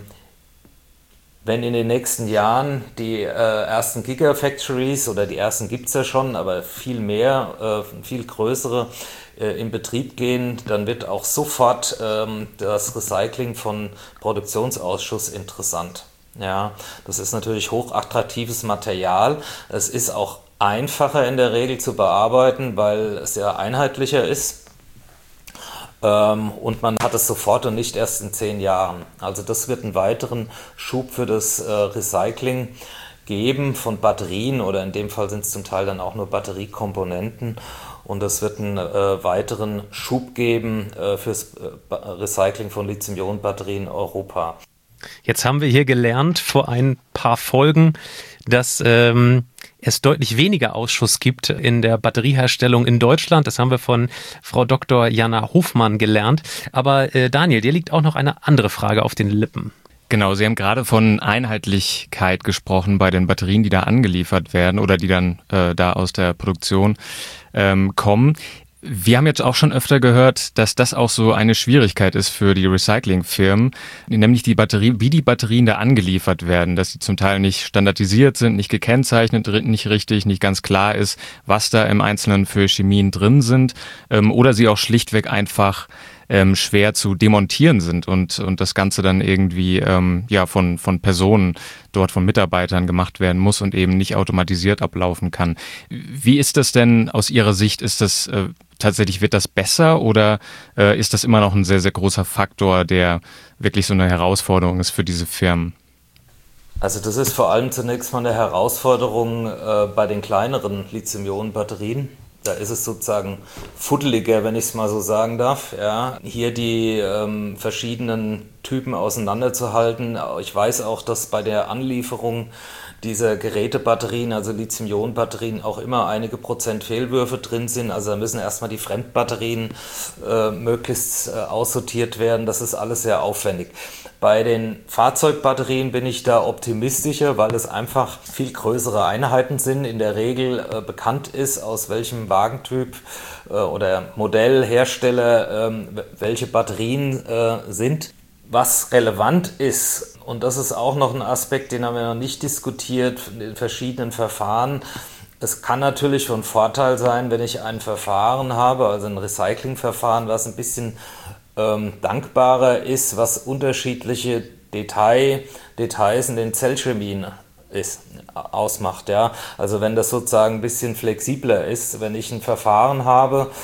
Wenn in den nächsten Jahren die äh, ersten Gigafactories, oder die ersten gibt es ja schon, aber viel mehr, äh, viel größere, äh, in Betrieb gehen, dann wird auch sofort ähm, das Recycling von Produktionsausschuss interessant. Ja, das ist natürlich hochattraktives Material. Es ist auch einfacher in der Regel zu bearbeiten, weil es ja einheitlicher ist. Und man hat es sofort und nicht erst in zehn Jahren. Also das wird einen weiteren Schub für das äh, Recycling geben von Batterien, oder in dem Fall sind es zum Teil dann auch nur Batteriekomponenten. Und das wird einen äh, weiteren Schub geben äh, fürs äh, Recycling von Lithium-Ionen-Batterien in Europa. Jetzt haben wir hier gelernt vor ein paar Folgen, dass ähm, es deutlich weniger Ausschuss gibt in der Batterieherstellung in Deutschland. Das haben wir von Frau Doktor Jana Hofmann gelernt. Aber äh, Daniel, dir liegt auch noch eine andere Frage auf den Lippen. Genau, Sie haben gerade von Einheitlichkeit gesprochen bei den Batterien, die da angeliefert werden oder die dann äh, da aus der Produktion ähm, kommen. Wir haben jetzt auch schon öfter gehört, dass das auch so eine Schwierigkeit ist für die Recyclingfirmen, nämlich die Batterie, wie die Batterien da angeliefert werden, dass sie zum Teil nicht standardisiert sind, nicht gekennzeichnet, nicht richtig, nicht ganz klar ist, was da im Einzelnen für Chemien drin sind, ähm, oder sie auch schlichtweg einfach ähm, schwer zu demontieren sind und und das Ganze dann irgendwie ähm, ja von von Personen dort, von Mitarbeitern gemacht werden muss und eben nicht automatisiert ablaufen kann. Wie ist das denn aus Ihrer Sicht? Ist das äh, tatsächlich, wird das besser, oder äh, ist das immer noch ein sehr, sehr großer Faktor, der wirklich so eine Herausforderung ist für diese Firmen? Also das ist vor allem zunächst mal eine Herausforderung äh, bei den kleineren Lithium-Ionen-Batterien. Da ist es sozusagen fuddeliger, wenn ich es mal so sagen darf. Ja, hier die ähm, verschiedenen Typen auseinanderzuhalten. Ich weiß auch, dass bei der Anlieferung dieser Gerätebatterien, also Lithium-Ionen-Batterien, auch immer einige Prozent Fehlwürfe drin sind. Also da müssen erstmal die Fremdbatterien äh, möglichst äh, aussortiert werden. Das ist alles sehr aufwendig. Bei den Fahrzeugbatterien bin ich da optimistischer, weil es einfach viel größere Einheiten sind. In der Regel äh, bekannt ist, aus welchem Wagentyp äh, oder Modellhersteller äh, welche Batterien äh, sind. Was relevant ist, und das ist auch noch ein Aspekt, den haben wir noch nicht diskutiert, in den verschiedenen Verfahren. Es kann natürlich von Vorteil sein, wenn ich ein Verfahren habe, also ein Recyclingverfahren, was ein bisschen ähm, dankbarer ist, was unterschiedliche Detail, Details in den Zellchemien ist, ausmacht. Ja? Also wenn das sozusagen ein bisschen flexibler ist, wenn ich ein Verfahren habe,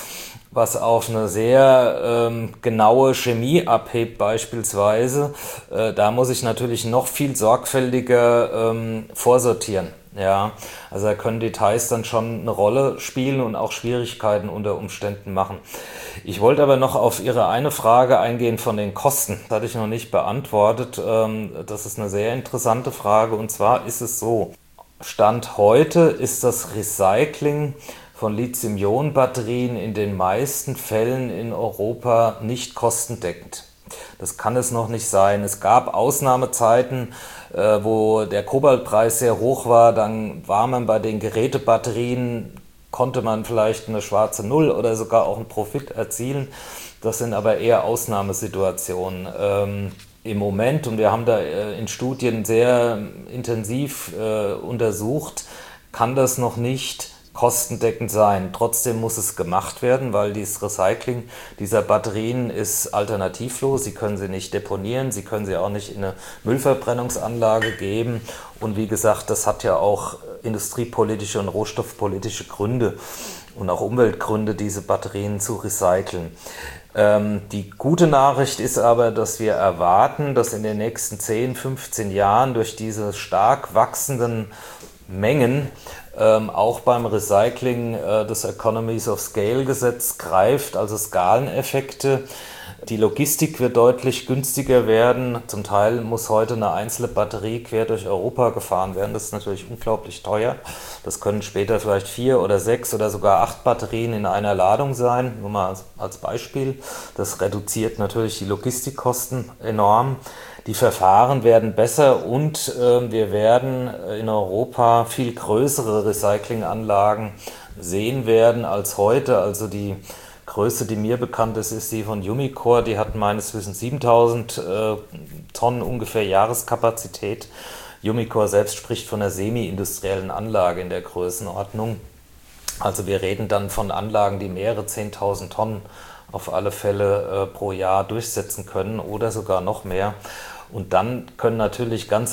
was auf eine sehr ähm, genaue Chemie abhebt beispielsweise, äh, da muss ich natürlich noch viel sorgfältiger ähm, vorsortieren. Ja, also da können Details dann schon eine Rolle spielen und auch Schwierigkeiten unter Umständen machen. Ich wollte aber noch auf Ihre eine Frage eingehen von den Kosten. Das hatte ich noch nicht beantwortet. Ähm, das ist eine sehr interessante Frage, und zwar ist es so, Stand heute ist das Recycling von Lithium-Ionen-Batterien in den meisten Fällen in Europa nicht kostendeckend. Das kann es noch nicht sein. Es gab Ausnahmezeiten, äh, wo der Kobaltpreis sehr hoch war. Dann war man bei den Gerätebatterien, konnte man vielleicht eine schwarze Null oder sogar auch einen Profit erzielen. Das sind aber eher Ausnahmesituationen. Ähm, Im Moment, und wir haben da äh, in Studien sehr intensiv äh, untersucht, kann das noch nicht kostendeckend sein. Trotzdem muss es gemacht werden, weil dieses Recycling dieser Batterien ist alternativlos. Sie können sie nicht deponieren, Sie können sie auch nicht in eine Müllverbrennungsanlage geben. Und wie gesagt, das hat ja auch industriepolitische und rohstoffpolitische Gründe und auch Umweltgründe, diese Batterien zu recyceln. Ähm, die gute Nachricht ist aber, dass wir erwarten, dass in den nächsten zehn, fünfzehn Jahren durch diese stark wachsenden Mengen ähm, auch beim Recycling äh, das Economies of Scale Gesetz greift, also Skaleneffekte. Die Logistik wird deutlich günstiger werden. Zum Teil muss heute eine einzelne Batterie quer durch Europa gefahren werden. Das ist natürlich unglaublich teuer. Das können später vielleicht vier oder sechs oder sogar acht Batterien in einer Ladung sein. Nur mal als, als Beispiel. Das reduziert natürlich die Logistikkosten enorm. Die Verfahren werden besser und äh, wir werden in Europa viel größere Recyclinganlagen sehen werden als heute. Also die Größe, die mir bekannt ist, ist die von Umicore. Die hat meines Wissens siebentausend äh, Tonnen ungefähr Jahreskapazität. Umicore selbst spricht von einer semi-industriellen Anlage in der Größenordnung. Also wir reden dann von Anlagen, die mehrere zehntausend Tonnen auf alle Fälle äh, pro Jahr durchsetzen können oder sogar noch mehr. Und dann können natürlich ganz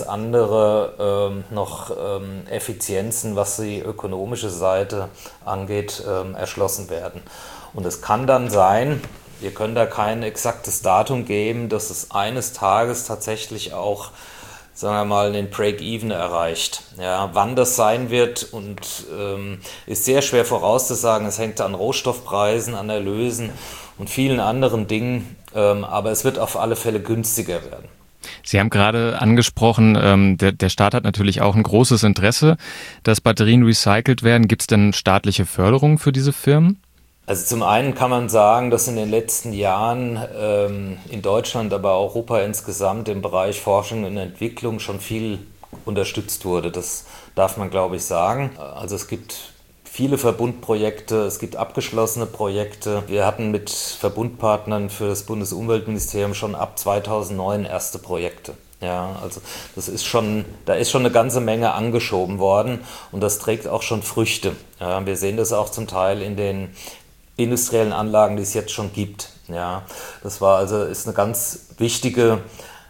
andere ähm, noch ähm, Effizienzen, was die ökonomische Seite angeht, ähm, erschlossen werden. Und es kann dann sein, wir können da kein exaktes Datum geben, dass es eines Tages tatsächlich auch, sagen wir mal, den Break-Even erreicht. Ja, wann das sein wird und ähm, ist sehr schwer vorauszusagen. Es hängt an Rohstoffpreisen, an Erlösen und vielen anderen Dingen, ähm, aber es wird auf alle Fälle günstiger werden. Sie haben gerade angesprochen, ähm, der, der Staat hat natürlich auch ein großes Interesse, dass Batterien recycelt werden. Gibt es denn staatliche Förderung für diese Firmen? Also zum einen kann man sagen, dass in den letzten Jahren ähm, in Deutschland, aber auch Europa insgesamt im Bereich Forschung und Entwicklung schon viel unterstützt wurde. Das darf man, glaube ich, sagen. Also es gibt viele Verbundprojekte, es gibt abgeschlossene Projekte. Wir hatten mit Verbundpartnern für das Bundesumweltministerium schon ab zweitausendneun erste Projekte. Ja, also das ist schon, da ist schon eine ganze Menge angeschoben worden und das trägt auch schon Früchte. Ja, wir sehen das auch zum Teil in den industriellen Anlagen, die es jetzt schon gibt. Ja, das war also ist eine ganz wichtige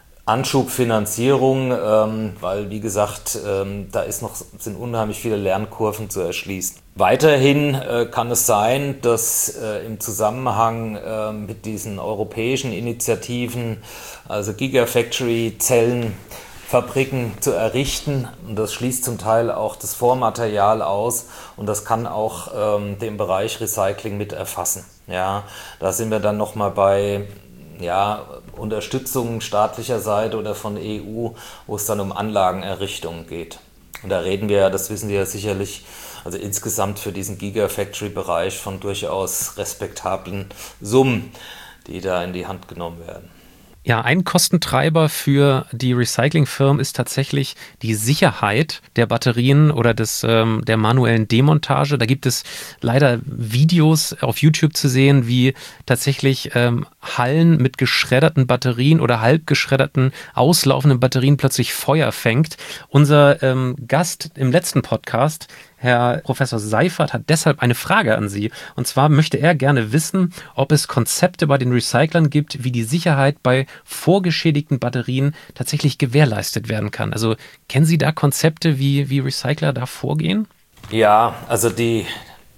Anschubfinanzierung, ähm, weil, wie gesagt, ähm, da ist noch, sind unheimlich viele Lernkurven zu erschließen. Weiterhin äh, kann es sein, dass äh, im Zusammenhang äh, mit diesen europäischen Initiativen, also Gigafactory-Zellen, Fabriken zu errichten, und das schließt zum Teil auch das Vormaterial aus und das kann auch ähm, den Bereich Recycling mit erfassen. Ja, da sind wir dann nochmal bei ja, Unterstützung staatlicher Seite oder von E U, wo es dann um Anlagenerrichtungen geht. Und da reden wir, das wissen Sie ja sicherlich, also insgesamt für diesen Gigafactory-Bereich von durchaus respektablen Summen, die da in die Hand genommen werden. Ja, ein Kostentreiber für die Recyclingfirmen ist tatsächlich die Sicherheit der Batterien oder des, ähm, der manuellen Demontage. Da gibt es leider Videos auf YouTube zu sehen, wie tatsächlich ähm, Hallen mit geschredderten Batterien oder halb geschredderten, auslaufenden Batterien plötzlich Feuer fängt. Unser ähm, Gast im letzten Podcast, Herr Professor Seifert, hat deshalb eine Frage an Sie. Und zwar möchte er gerne wissen, ob es Konzepte bei den Recyclern gibt, wie die Sicherheit bei vorgeschädigten Batterien tatsächlich gewährleistet werden kann. Also kennen Sie da Konzepte, wie, wie Recycler da vorgehen? Ja, also die,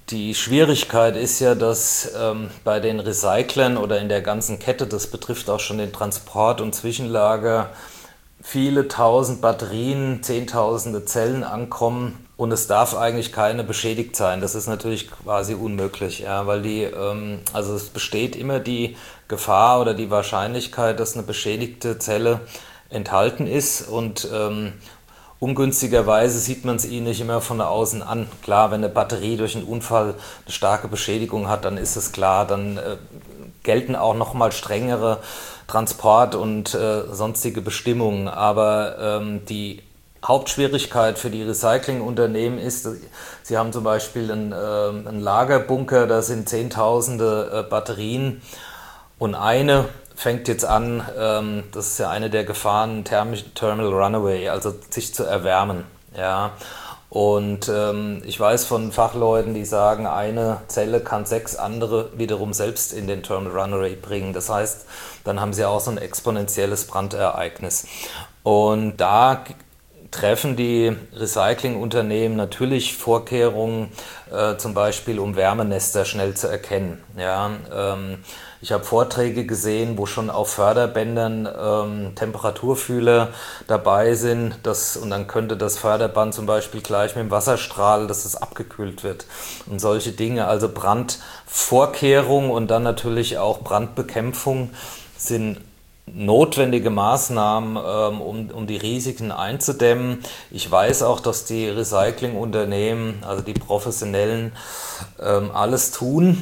Die Schwierigkeit ist ja, dass ähm, bei den Recyclern oder in der ganzen Kette, das betrifft auch schon den Transport und Zwischenlager, viele tausend Batterien, zehntausende Zellen ankommen und es darf eigentlich keine beschädigt sein. Das ist natürlich quasi unmöglich, ja, weil die, ähm, also es besteht immer die Gefahr oder die Wahrscheinlichkeit, dass eine beschädigte Zelle enthalten ist und ähm, ungünstigerweise sieht man es ihnen nicht immer von außen an. Klar, wenn eine Batterie durch einen Unfall eine starke Beschädigung hat, dann ist es klar, dann äh, gelten auch nochmal strengere Transport- und äh, sonstige Bestimmungen. Aber ähm, die Hauptschwierigkeit für die Recyclingunternehmen ist, sie haben zum Beispiel einen, äh, einen Lagerbunker, da sind zehntausende äh, Batterien und eine fängt jetzt an, ähm, das ist ja eine der Gefahren, Thermal Runaway, also sich zu erwärmen. Ja. Und ähm, ich weiß von Fachleuten, die sagen, eine Zelle kann sechs andere wiederum selbst in den Thermal Runaway bringen. Das heißt, dann haben sie auch so ein exponentielles Brandereignis. Und da treffen die Recyclingunternehmen natürlich Vorkehrungen, äh, zum Beispiel um Wärmenester schnell zu erkennen. Ja, ähm, ich habe Vorträge gesehen, wo schon auf Förderbändern ähm, Temperaturfühler dabei sind, dass, und dann könnte das Förderband zum Beispiel gleich mit dem Wasserstrahl, dass es abgekühlt wird und solche Dinge. Also Brandvorkehrung und dann natürlich auch Brandbekämpfung sind notwendige Maßnahmen, ähm, um, um die Risiken einzudämmen. Ich weiß auch, dass die Recyclingunternehmen, also die Professionellen, ähm, alles tun,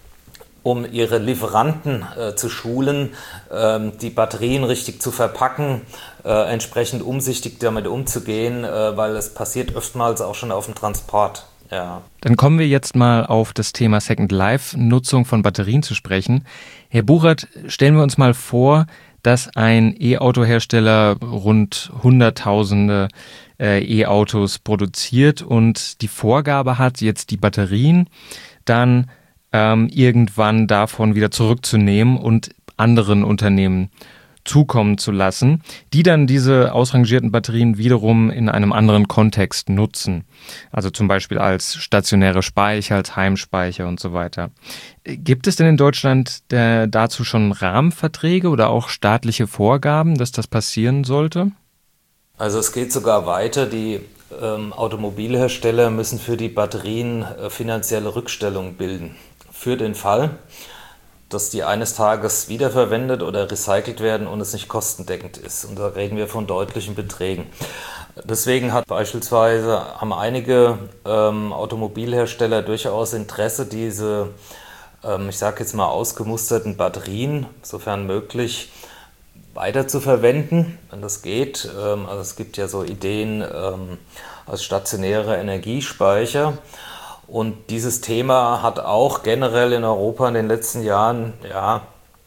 um ihre Lieferanten äh, zu schulen, ähm, die Batterien richtig zu verpacken, äh, entsprechend umsichtig damit umzugehen, äh, weil es passiert oftmals auch schon auf dem Transport. Ja. Dann kommen wir jetzt mal auf das Thema Second Life-Nutzung von Batterien zu sprechen. Herr Buchert, stellen wir uns mal vor, dass ein E-Auto-Hersteller rund Hunderttausende äh, E-Autos produziert und die Vorgabe hat, jetzt die Batterien dann ähm, irgendwann davon wieder zurückzunehmen und anderen Unternehmen zukommen zu lassen, die dann diese ausrangierten Batterien wiederum in einem anderen Kontext nutzen. Also zum Beispiel als stationäre Speicher, als Heimspeicher und so weiter. Gibt es denn in Deutschland der, dazu schon Rahmenverträge oder auch staatliche Vorgaben, dass das passieren sollte? Also es geht sogar weiter. Die ähm, Automobilhersteller müssen für die Batterien äh, finanzielle Rückstellungen bilden. Für den Fall, dass die eines Tages wiederverwendet oder recycelt werden und es nicht kostendeckend ist. Und da reden wir von deutlichen Beträgen. Deswegen hat beispielsweise, haben einige ähm, Automobilhersteller durchaus Interesse, diese, ähm, ich sage jetzt mal, ausgemusterten Batterien, sofern möglich, weiter zu verwenden, wenn das geht. Ähm, also es gibt ja so Ideen ähm, als stationäre Energiespeicher. Und dieses Thema hat auch generell in Europa in den letzten Jahren ja,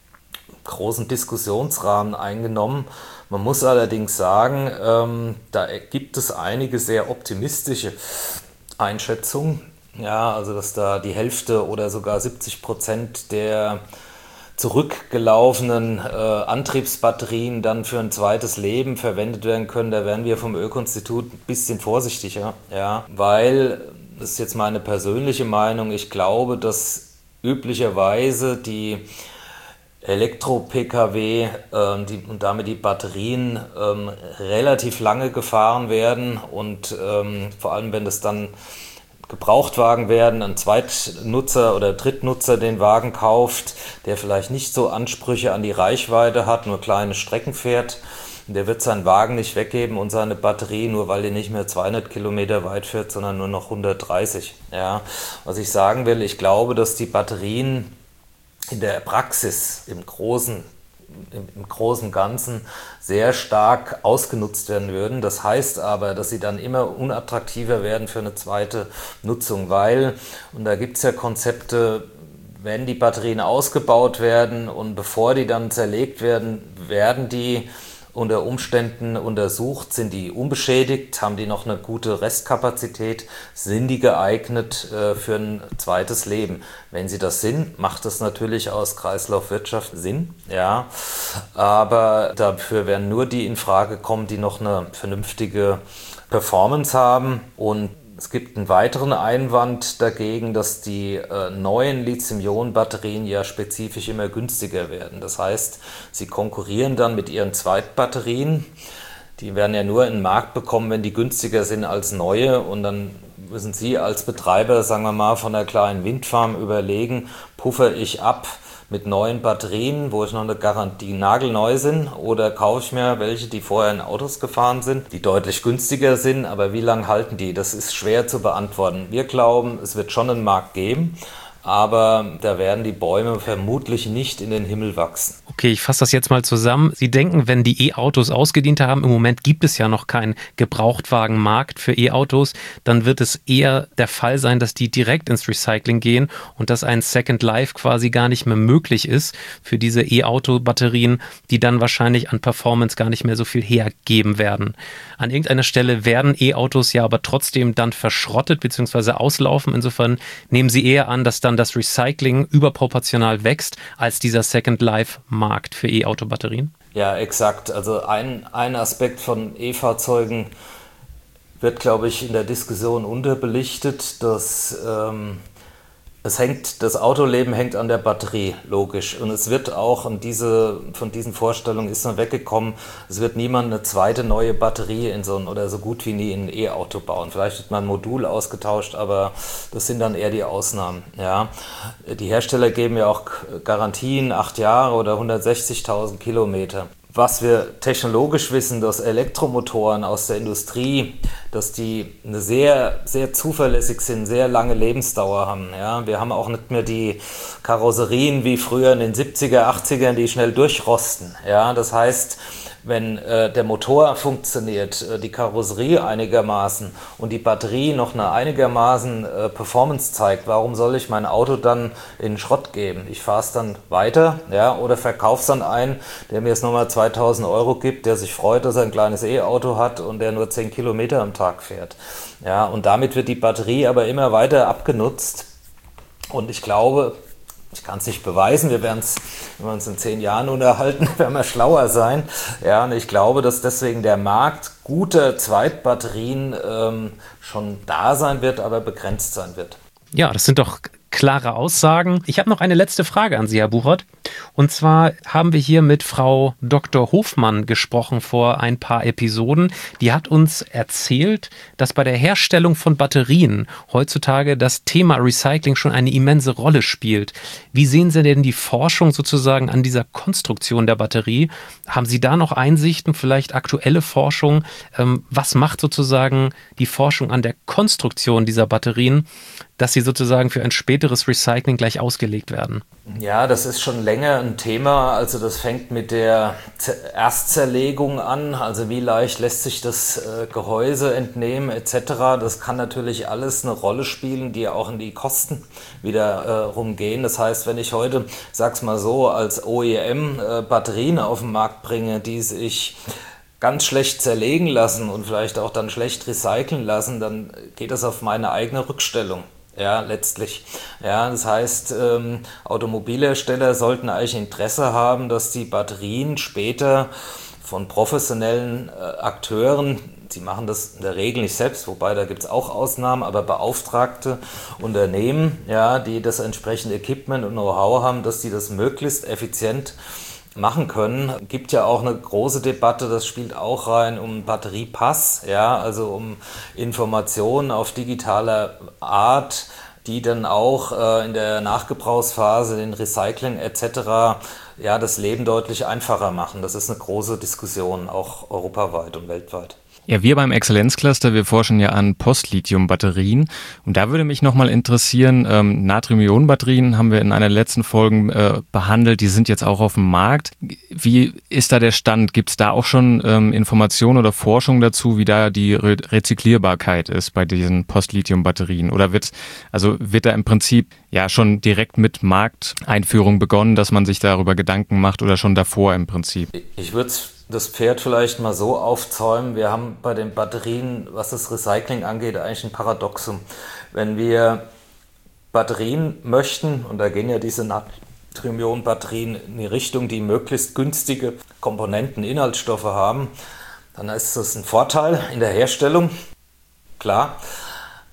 großen Diskussionsrahmen eingenommen. Man muss allerdings sagen, ähm, da gibt es einige sehr optimistische Einschätzungen. Ja, also dass da die Hälfte oder sogar siebzig Prozent der zurückgelaufenen äh, Antriebsbatterien dann für ein zweites Leben verwendet werden können. Da wären wir vom Öko-Institut ein bisschen vorsichtiger, ja, weil, das ist jetzt meine persönliche Meinung, ich glaube, dass üblicherweise die Elektro-P K W äh, die, und damit die Batterien ähm, relativ lange gefahren werden und ähm, vor allem, wenn das dann Gebrauchtwagen werden, ein Zweitnutzer oder Drittnutzer den Wagen kauft, der vielleicht nicht so Ansprüche an die Reichweite hat, nur kleine Strecken fährt, der wird seinen Wagen nicht weggeben und seine Batterie, nur weil die nicht mehr zweihundert Kilometer weit fährt, sondern nur noch hundertdreißig. Ja, was ich sagen will, ich glaube, dass die Batterien in der Praxis im Großen Im, im großen Ganzen sehr stark ausgenutzt werden würden. Das heißt aber, dass sie dann immer unattraktiver werden für eine zweite Nutzung, weil, und da gibt es ja Konzepte, wenn die Batterien ausgebaut werden und bevor die dann zerlegt werden, werden die unter Umständen untersucht, sind die unbeschädigt, haben die noch eine gute Restkapazität, sind die geeignet äh, für ein zweites Leben. Wenn sie das sind, macht das natürlich aus Kreislaufwirtschaft Sinn, ja, aber dafür werden nur die in Frage kommen, die noch eine vernünftige Performance haben und Es gibt einen weiteren Einwand dagegen, dass die äh, neuen Lithium-Ionen-Batterien ja spezifisch immer günstiger werden. Das heißt, sie konkurrieren dann mit ihren Zweitbatterien. Die werden ja nur in den Markt bekommen, wenn die günstiger sind als neue. Und dann müssen Sie als Betreiber, sagen wir mal, von einer kleinen Windfarm überlegen, puffer ich ab mit neuen Batterien, wo ich noch eine Garantie nagelneu sind, oder kaufe ich mir welche, die vorher in Autos gefahren sind, die deutlich günstiger sind, aber wie lange halten die? Das ist schwer zu beantworten. Wir glauben, es wird schon einen Markt geben, aber da werden die Bäume vermutlich nicht in den Himmel wachsen. Okay, ich fasse das jetzt mal zusammen. Sie denken, wenn die E-Autos ausgedient haben, im Moment gibt es ja noch keinen Gebrauchtwagenmarkt für E-Autos, dann wird es eher der Fall sein, dass die direkt ins Recycling gehen und dass ein Second Life quasi gar nicht mehr möglich ist für diese E-Auto-Batterien, die dann wahrscheinlich an Performance gar nicht mehr so viel hergeben werden. An irgendeiner Stelle werden E-Autos ja aber trotzdem dann verschrottet bzw. auslaufen. Insofern nehmen Sie eher an, dass dann das Recycling überproportional wächst als dieser Second Life-Markt für E-Auto-Batterien? Ja, exakt. Also ein, ein Aspekt von E-Fahrzeugen wird, glaube ich, in der Diskussion unterbelichtet, dass ähm, es hängt, das Autoleben hängt an der Batterie, logisch. Und es wird auch, und diese, von diesen Vorstellungen ist man weggekommen, es wird niemand eine zweite neue Batterie in so ein, oder so gut wie nie in ein E-Auto bauen. Vielleicht wird mal ein Modul ausgetauscht, aber das sind dann eher die Ausnahmen. Ja. Die Hersteller geben ja auch Garantien, acht Jahre oder hundertsechzigtausend Kilometer. Was wir technologisch wissen, dass Elektromotoren aus der Industrie, dass die eine sehr, sehr zuverlässig sind, sehr lange Lebensdauer haben. Ja, wir haben auch nicht mehr die Karosserien wie früher in den siebziger, achtzigern, die schnell durchrosten. Ja, das heißt, wenn äh, der Motor funktioniert, äh, die Karosserie einigermaßen und die Batterie noch eine einigermaßen äh, Performance zeigt, warum soll ich mein Auto dann in den Schrott geben? Ich fahre es dann weiter, ja, oder verkaufe es dann einen, der mir jetzt nochmal zweitausend Euro gibt, der sich freut, dass er ein kleines E-Auto hat und der nur zehn Kilometer am Tag fährt. Ja, und damit wird die Batterie aber immer weiter abgenutzt. Und ich glaube, ich kann es nicht beweisen, wir werden es, wenn wir uns in zehn Jahren unterhalten, werden wir schlauer sein. Ja, und ich glaube, dass deswegen der Markt guter Zweitbatterien ähm, schon da sein wird, aber begrenzt sein wird. Ja, das sind doch klare Aussagen. Ich habe noch eine letzte Frage an Sie, Herr Buchert. Und zwar haben wir hier mit Frau Doktor Hofmann gesprochen vor ein paar Episoden. Die hat uns erzählt, dass bei der Herstellung von Batterien heutzutage das Thema Recycling schon eine immense Rolle spielt. Wie sehen Sie denn die Forschung sozusagen an dieser Konstruktion der Batterie? Haben Sie da noch Einsichten, vielleicht aktuelle Forschung? Ähm, was macht sozusagen die Forschung an der Konstruktion dieser Batterien, dass sie sozusagen für ein späteres Recycling gleich ausgelegt werden? Ja, das ist schon länger ein Thema. Also das fängt mit der Erstzerlegung an. Also wie leicht lässt sich das äh, Gehäuse entnehmen et cetera. Das kann natürlich alles eine Rolle spielen, die auch in die Kosten wieder äh, rumgehen. Das heißt, wenn ich heute, sag's mal so, als O E M äh, Batterien auf den Markt bringe, die sich ganz schlecht zerlegen lassen und vielleicht auch dann schlecht recyceln lassen, dann geht das auf meine eigene Rückstellung. Ja, letztlich. Ja, das heißt, ähm, Automobilhersteller sollten eigentlich Interesse haben, dass die Batterien später von professionellen äh, Akteuren, sie machen das in der Regel nicht selbst, wobei da gibt es auch Ausnahmen, aber beauftragte Unternehmen, ja, die das entsprechende Equipment und Know-how haben, dass die das möglichst effizient machen können. Gibt ja auch eine große Debatte, das spielt auch rein, um Batteriepass, ja, also um Informationen auf digitaler Art, die dann auch äh, in der Nachgebrauchsphase, den Recycling et cetera, ja, das Leben deutlich einfacher machen. Das ist eine große Diskussion, auch europaweit und weltweit. Ja, wir beim Exzellenzcluster, wir forschen ja an Post-Lithium-Batterien und da würde mich nochmal interessieren, ähm, Natrium-Ionen-Batterien haben wir in einer der letzten Folgen äh, behandelt, die sind jetzt auch auf dem Markt. Wie ist da der Stand? Gibt es da auch schon ähm, Informationen oder Forschung dazu, wie da die Re- Rezyklierbarkeit ist bei diesen Post-Lithium-Batterien? Oder wird, also wird da im Prinzip ja schon direkt mit Markteinführung begonnen, dass man sich darüber Gedanken macht oder schon davor im Prinzip? Ich würde das Pferd vielleicht mal so aufzäumen. Wir haben bei den Batterien, was das Recycling angeht, eigentlich ein Paradoxum. Wenn wir Batterien möchten, und da gehen ja diese Natrium-Ionen-Batterien in die Richtung, die möglichst günstige Komponenten, Inhaltsstoffe haben, dann ist das ein Vorteil in der Herstellung, klar.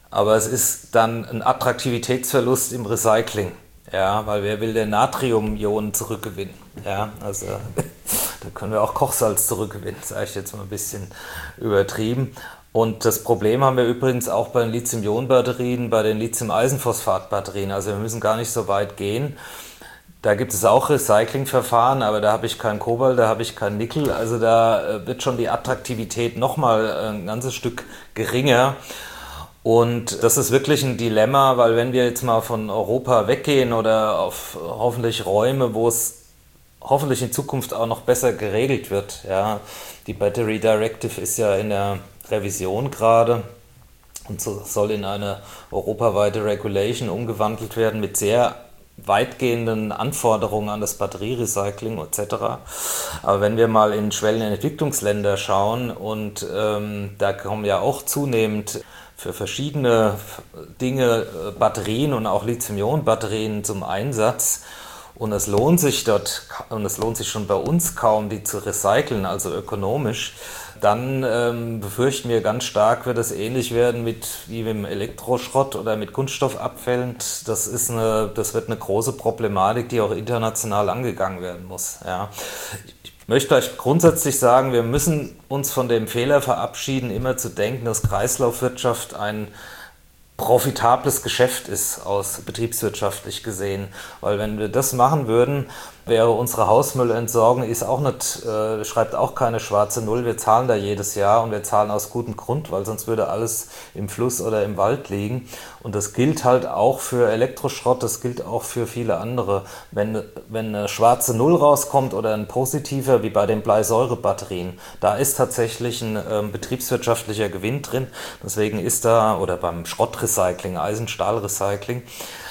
aber es ist dann ein Attraktivitätsverlust im Recycling. Ja, weil wer will denn Natriumionen zurückgewinnen? Ja, also da können wir auch Kochsalz zurückgewinnen, sage ich jetzt mal ein bisschen übertrieben. Und das Problem haben wir übrigens auch bei den Lithium-Ionen-Batterien, bei den Lithium-Eisenphosphat-Batterien. Also wir müssen gar nicht so weit gehen. Da gibt es auch Recyclingverfahren, aber da habe ich kein Kobalt, da habe ich kein Nickel. Also da wird schon die Attraktivität nochmal ein ganzes Stück geringer. Und das ist wirklich ein Dilemma, weil wenn wir jetzt mal von Europa weggehen oder auf hoffentlich Räume, wo es hoffentlich in Zukunft auch noch besser geregelt wird, ja, die Battery Directive ist ja in der Revision gerade und so soll in eine europaweite Regulation umgewandelt werden mit sehr weitgehenden Anforderungen an das Batterierecycling et cetera. Aber wenn wir mal in Schwellen- und Entwicklungsländer schauen und ähm, da kommen ja auch zunehmend für verschiedene Dinge Batterien und auch Lithium-Ionen-Batterien zum Einsatz. Und es lohnt sich dort, und es lohnt sich schon bei uns kaum, die zu recyceln, also ökonomisch. Dann ähm, befürchten wir ganz stark, wird es ähnlich werden mit wie mit dem Elektroschrott oder mit Kunststoffabfällen. Das ist eine, das wird eine große Problematik, die auch international angegangen werden muss. Ja. Ich möchte gleich grundsätzlich sagen, wir müssen uns von dem Fehler verabschieden, immer zu denken, dass Kreislaufwirtschaft ein profitables Geschäft ist, aus betriebswirtschaftlich gesehen. Weil wenn wir das machen würden, wäre unsere Hausmüllentsorgung ist auch nicht, äh, schreibt auch keine schwarze Null. Wir zahlen da jedes Jahr und wir zahlen aus gutem Grund, weil sonst würde alles im Fluss oder im Wald liegen. Und das gilt halt auch für Elektroschrott, das gilt auch für viele andere. Wenn, wenn eine schwarze Null rauskommt oder ein positiver, wie bei den Bleisäurebatterien, da ist tatsächlich ein ähm, betriebswirtschaftlicher Gewinn drin. Deswegen ist da, oder beim Schrottrecycling, Eisen-Stahl-Recycling,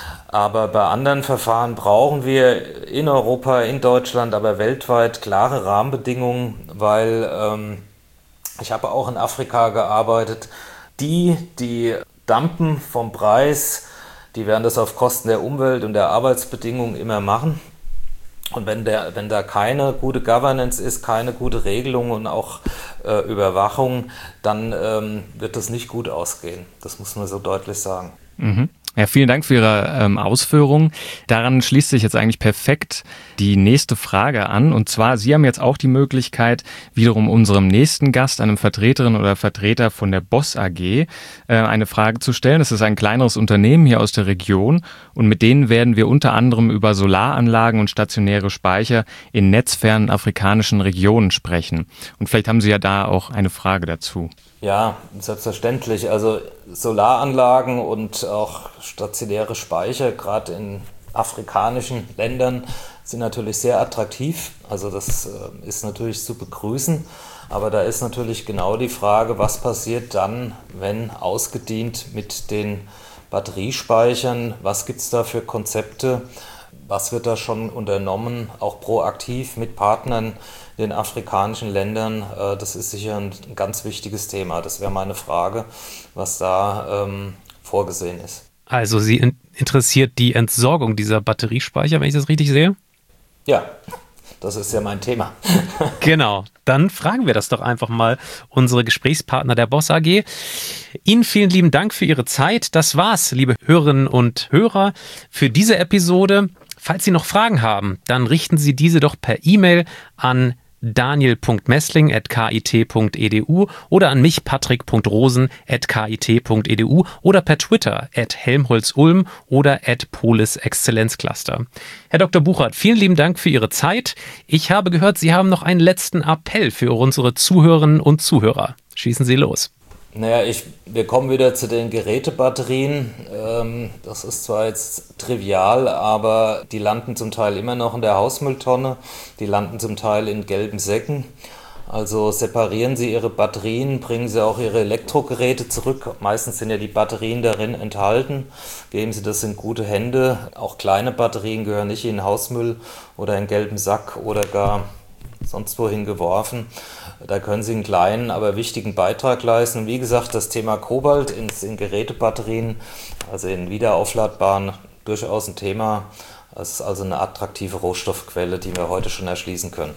aber bei anderen Verfahren brauchen wir in Europa, in Deutschland, aber weltweit klare Rahmenbedingungen, weil ähm, ich habe auch in Afrika gearbeitet. Die, die dumpen vom Preis, die werden das auf Kosten der Umwelt und der Arbeitsbedingungen immer machen. Und wenn, der, wenn da keine gute Governance ist, keine gute Regelung und auch äh, Überwachung, dann ähm, wird das nicht gut ausgehen. Das muss man so deutlich sagen. Mhm. Ja, vielen Dank für Ihre ähm, Ausführungen. Daran schließt sich jetzt eigentlich perfekt die nächste Frage an. Und zwar, Sie haben jetzt auch die Möglichkeit, wiederum unserem nächsten Gast, einem Vertreterin oder Vertreter von der Boss A G, äh, eine Frage zu stellen. Das ist ein kleineres Unternehmen hier aus der Region und mit denen werden wir unter anderem über Solaranlagen und stationäre Speicher in netzfernen afrikanischen Regionen sprechen. Und vielleicht haben Sie ja da auch eine Frage dazu. Ja, selbstverständlich. Also Solaranlagen und auch stationäre Speicher, gerade in afrikanischen Ländern, sind natürlich sehr attraktiv. Also das äh, ist natürlich zu begrüßen. Aber da ist natürlich genau die Frage, was passiert dann, wenn ausgedient mit den Batteriespeichern? Was gibt es da für Konzepte? Was wird da schon unternommen, auch proaktiv mit Partnern in den afrikanischen Ländern? Das ist sicher ein ganz wichtiges Thema. Das wäre meine Frage, was da ähm, vorgesehen ist. Also Sie in- interessiert die Entsorgung dieser Batteriespeicher, wenn ich das richtig sehe? Ja, das ist ja mein Thema. Genau, dann fragen wir das doch einfach mal unsere Gesprächspartner der Boss A G. Ihnen vielen lieben Dank für Ihre Zeit. Das war's, liebe Hörerinnen und Hörer, für diese Episode. Falls Sie noch Fragen haben, dann richten Sie diese doch per E-Mail an daniel punkt messling at k i t punkt e d u oder an mich patrick punkt rosen at k i t punkt e d u oder per Twitter at helmholtz-ulm oder at polis exzellenzcluster. Herr Doktor Buchert, vielen lieben Dank für Ihre Zeit. Ich habe gehört, Sie haben noch einen letzten Appell für unsere Zuhörerinnen und Zuhörer. Schießen Sie los. Naja, ich, wir kommen wieder zu den Gerätebatterien. Ähm, das ist zwar jetzt trivial, aber die landen zum Teil immer noch in der Hausmülltonne. Die landen zum Teil in gelben Säcken. Also separieren Sie Ihre Batterien, bringen Sie auch Ihre Elektrogeräte zurück. Meistens sind ja die Batterien darin enthalten. Geben Sie das in gute Hände. Auch kleine Batterien gehören nicht in den Hausmüll oder in einen gelben Sack oder gar sonst wohin geworfen. Da können Sie einen kleinen, aber wichtigen Beitrag leisten. Und wie gesagt, das Thema Kobalt in, in Gerätebatterien, also in wiederaufladbaren, durchaus ein Thema. Das ist also eine attraktive Rohstoffquelle, die wir heute schon erschließen können.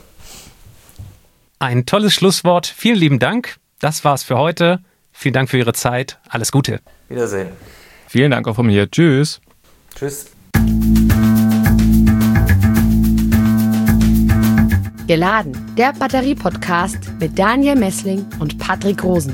Ein tolles Schlusswort. Vielen lieben Dank. Das war's für heute. Vielen Dank für Ihre Zeit. Alles Gute. Wiedersehen. Vielen Dank auch von mir. Tschüss. Tschüss. Geladen, der Batterie-Podcast mit Daniel Messling und Patrick Rosen.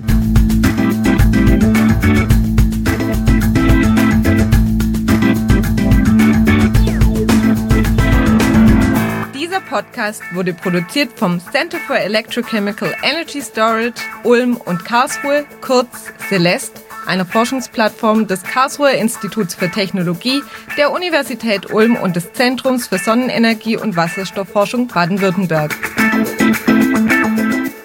Dieser Podcast wurde produziert vom Center for Electrochemical Energy Storage Ulm und Karlsruhe, kurz CELEST, einer Forschungsplattform des Karlsruher Instituts für Technologie, der Universität Ulm und des Zentrums für Sonnenenergie und Wasserstoffforschung Baden-Württemberg.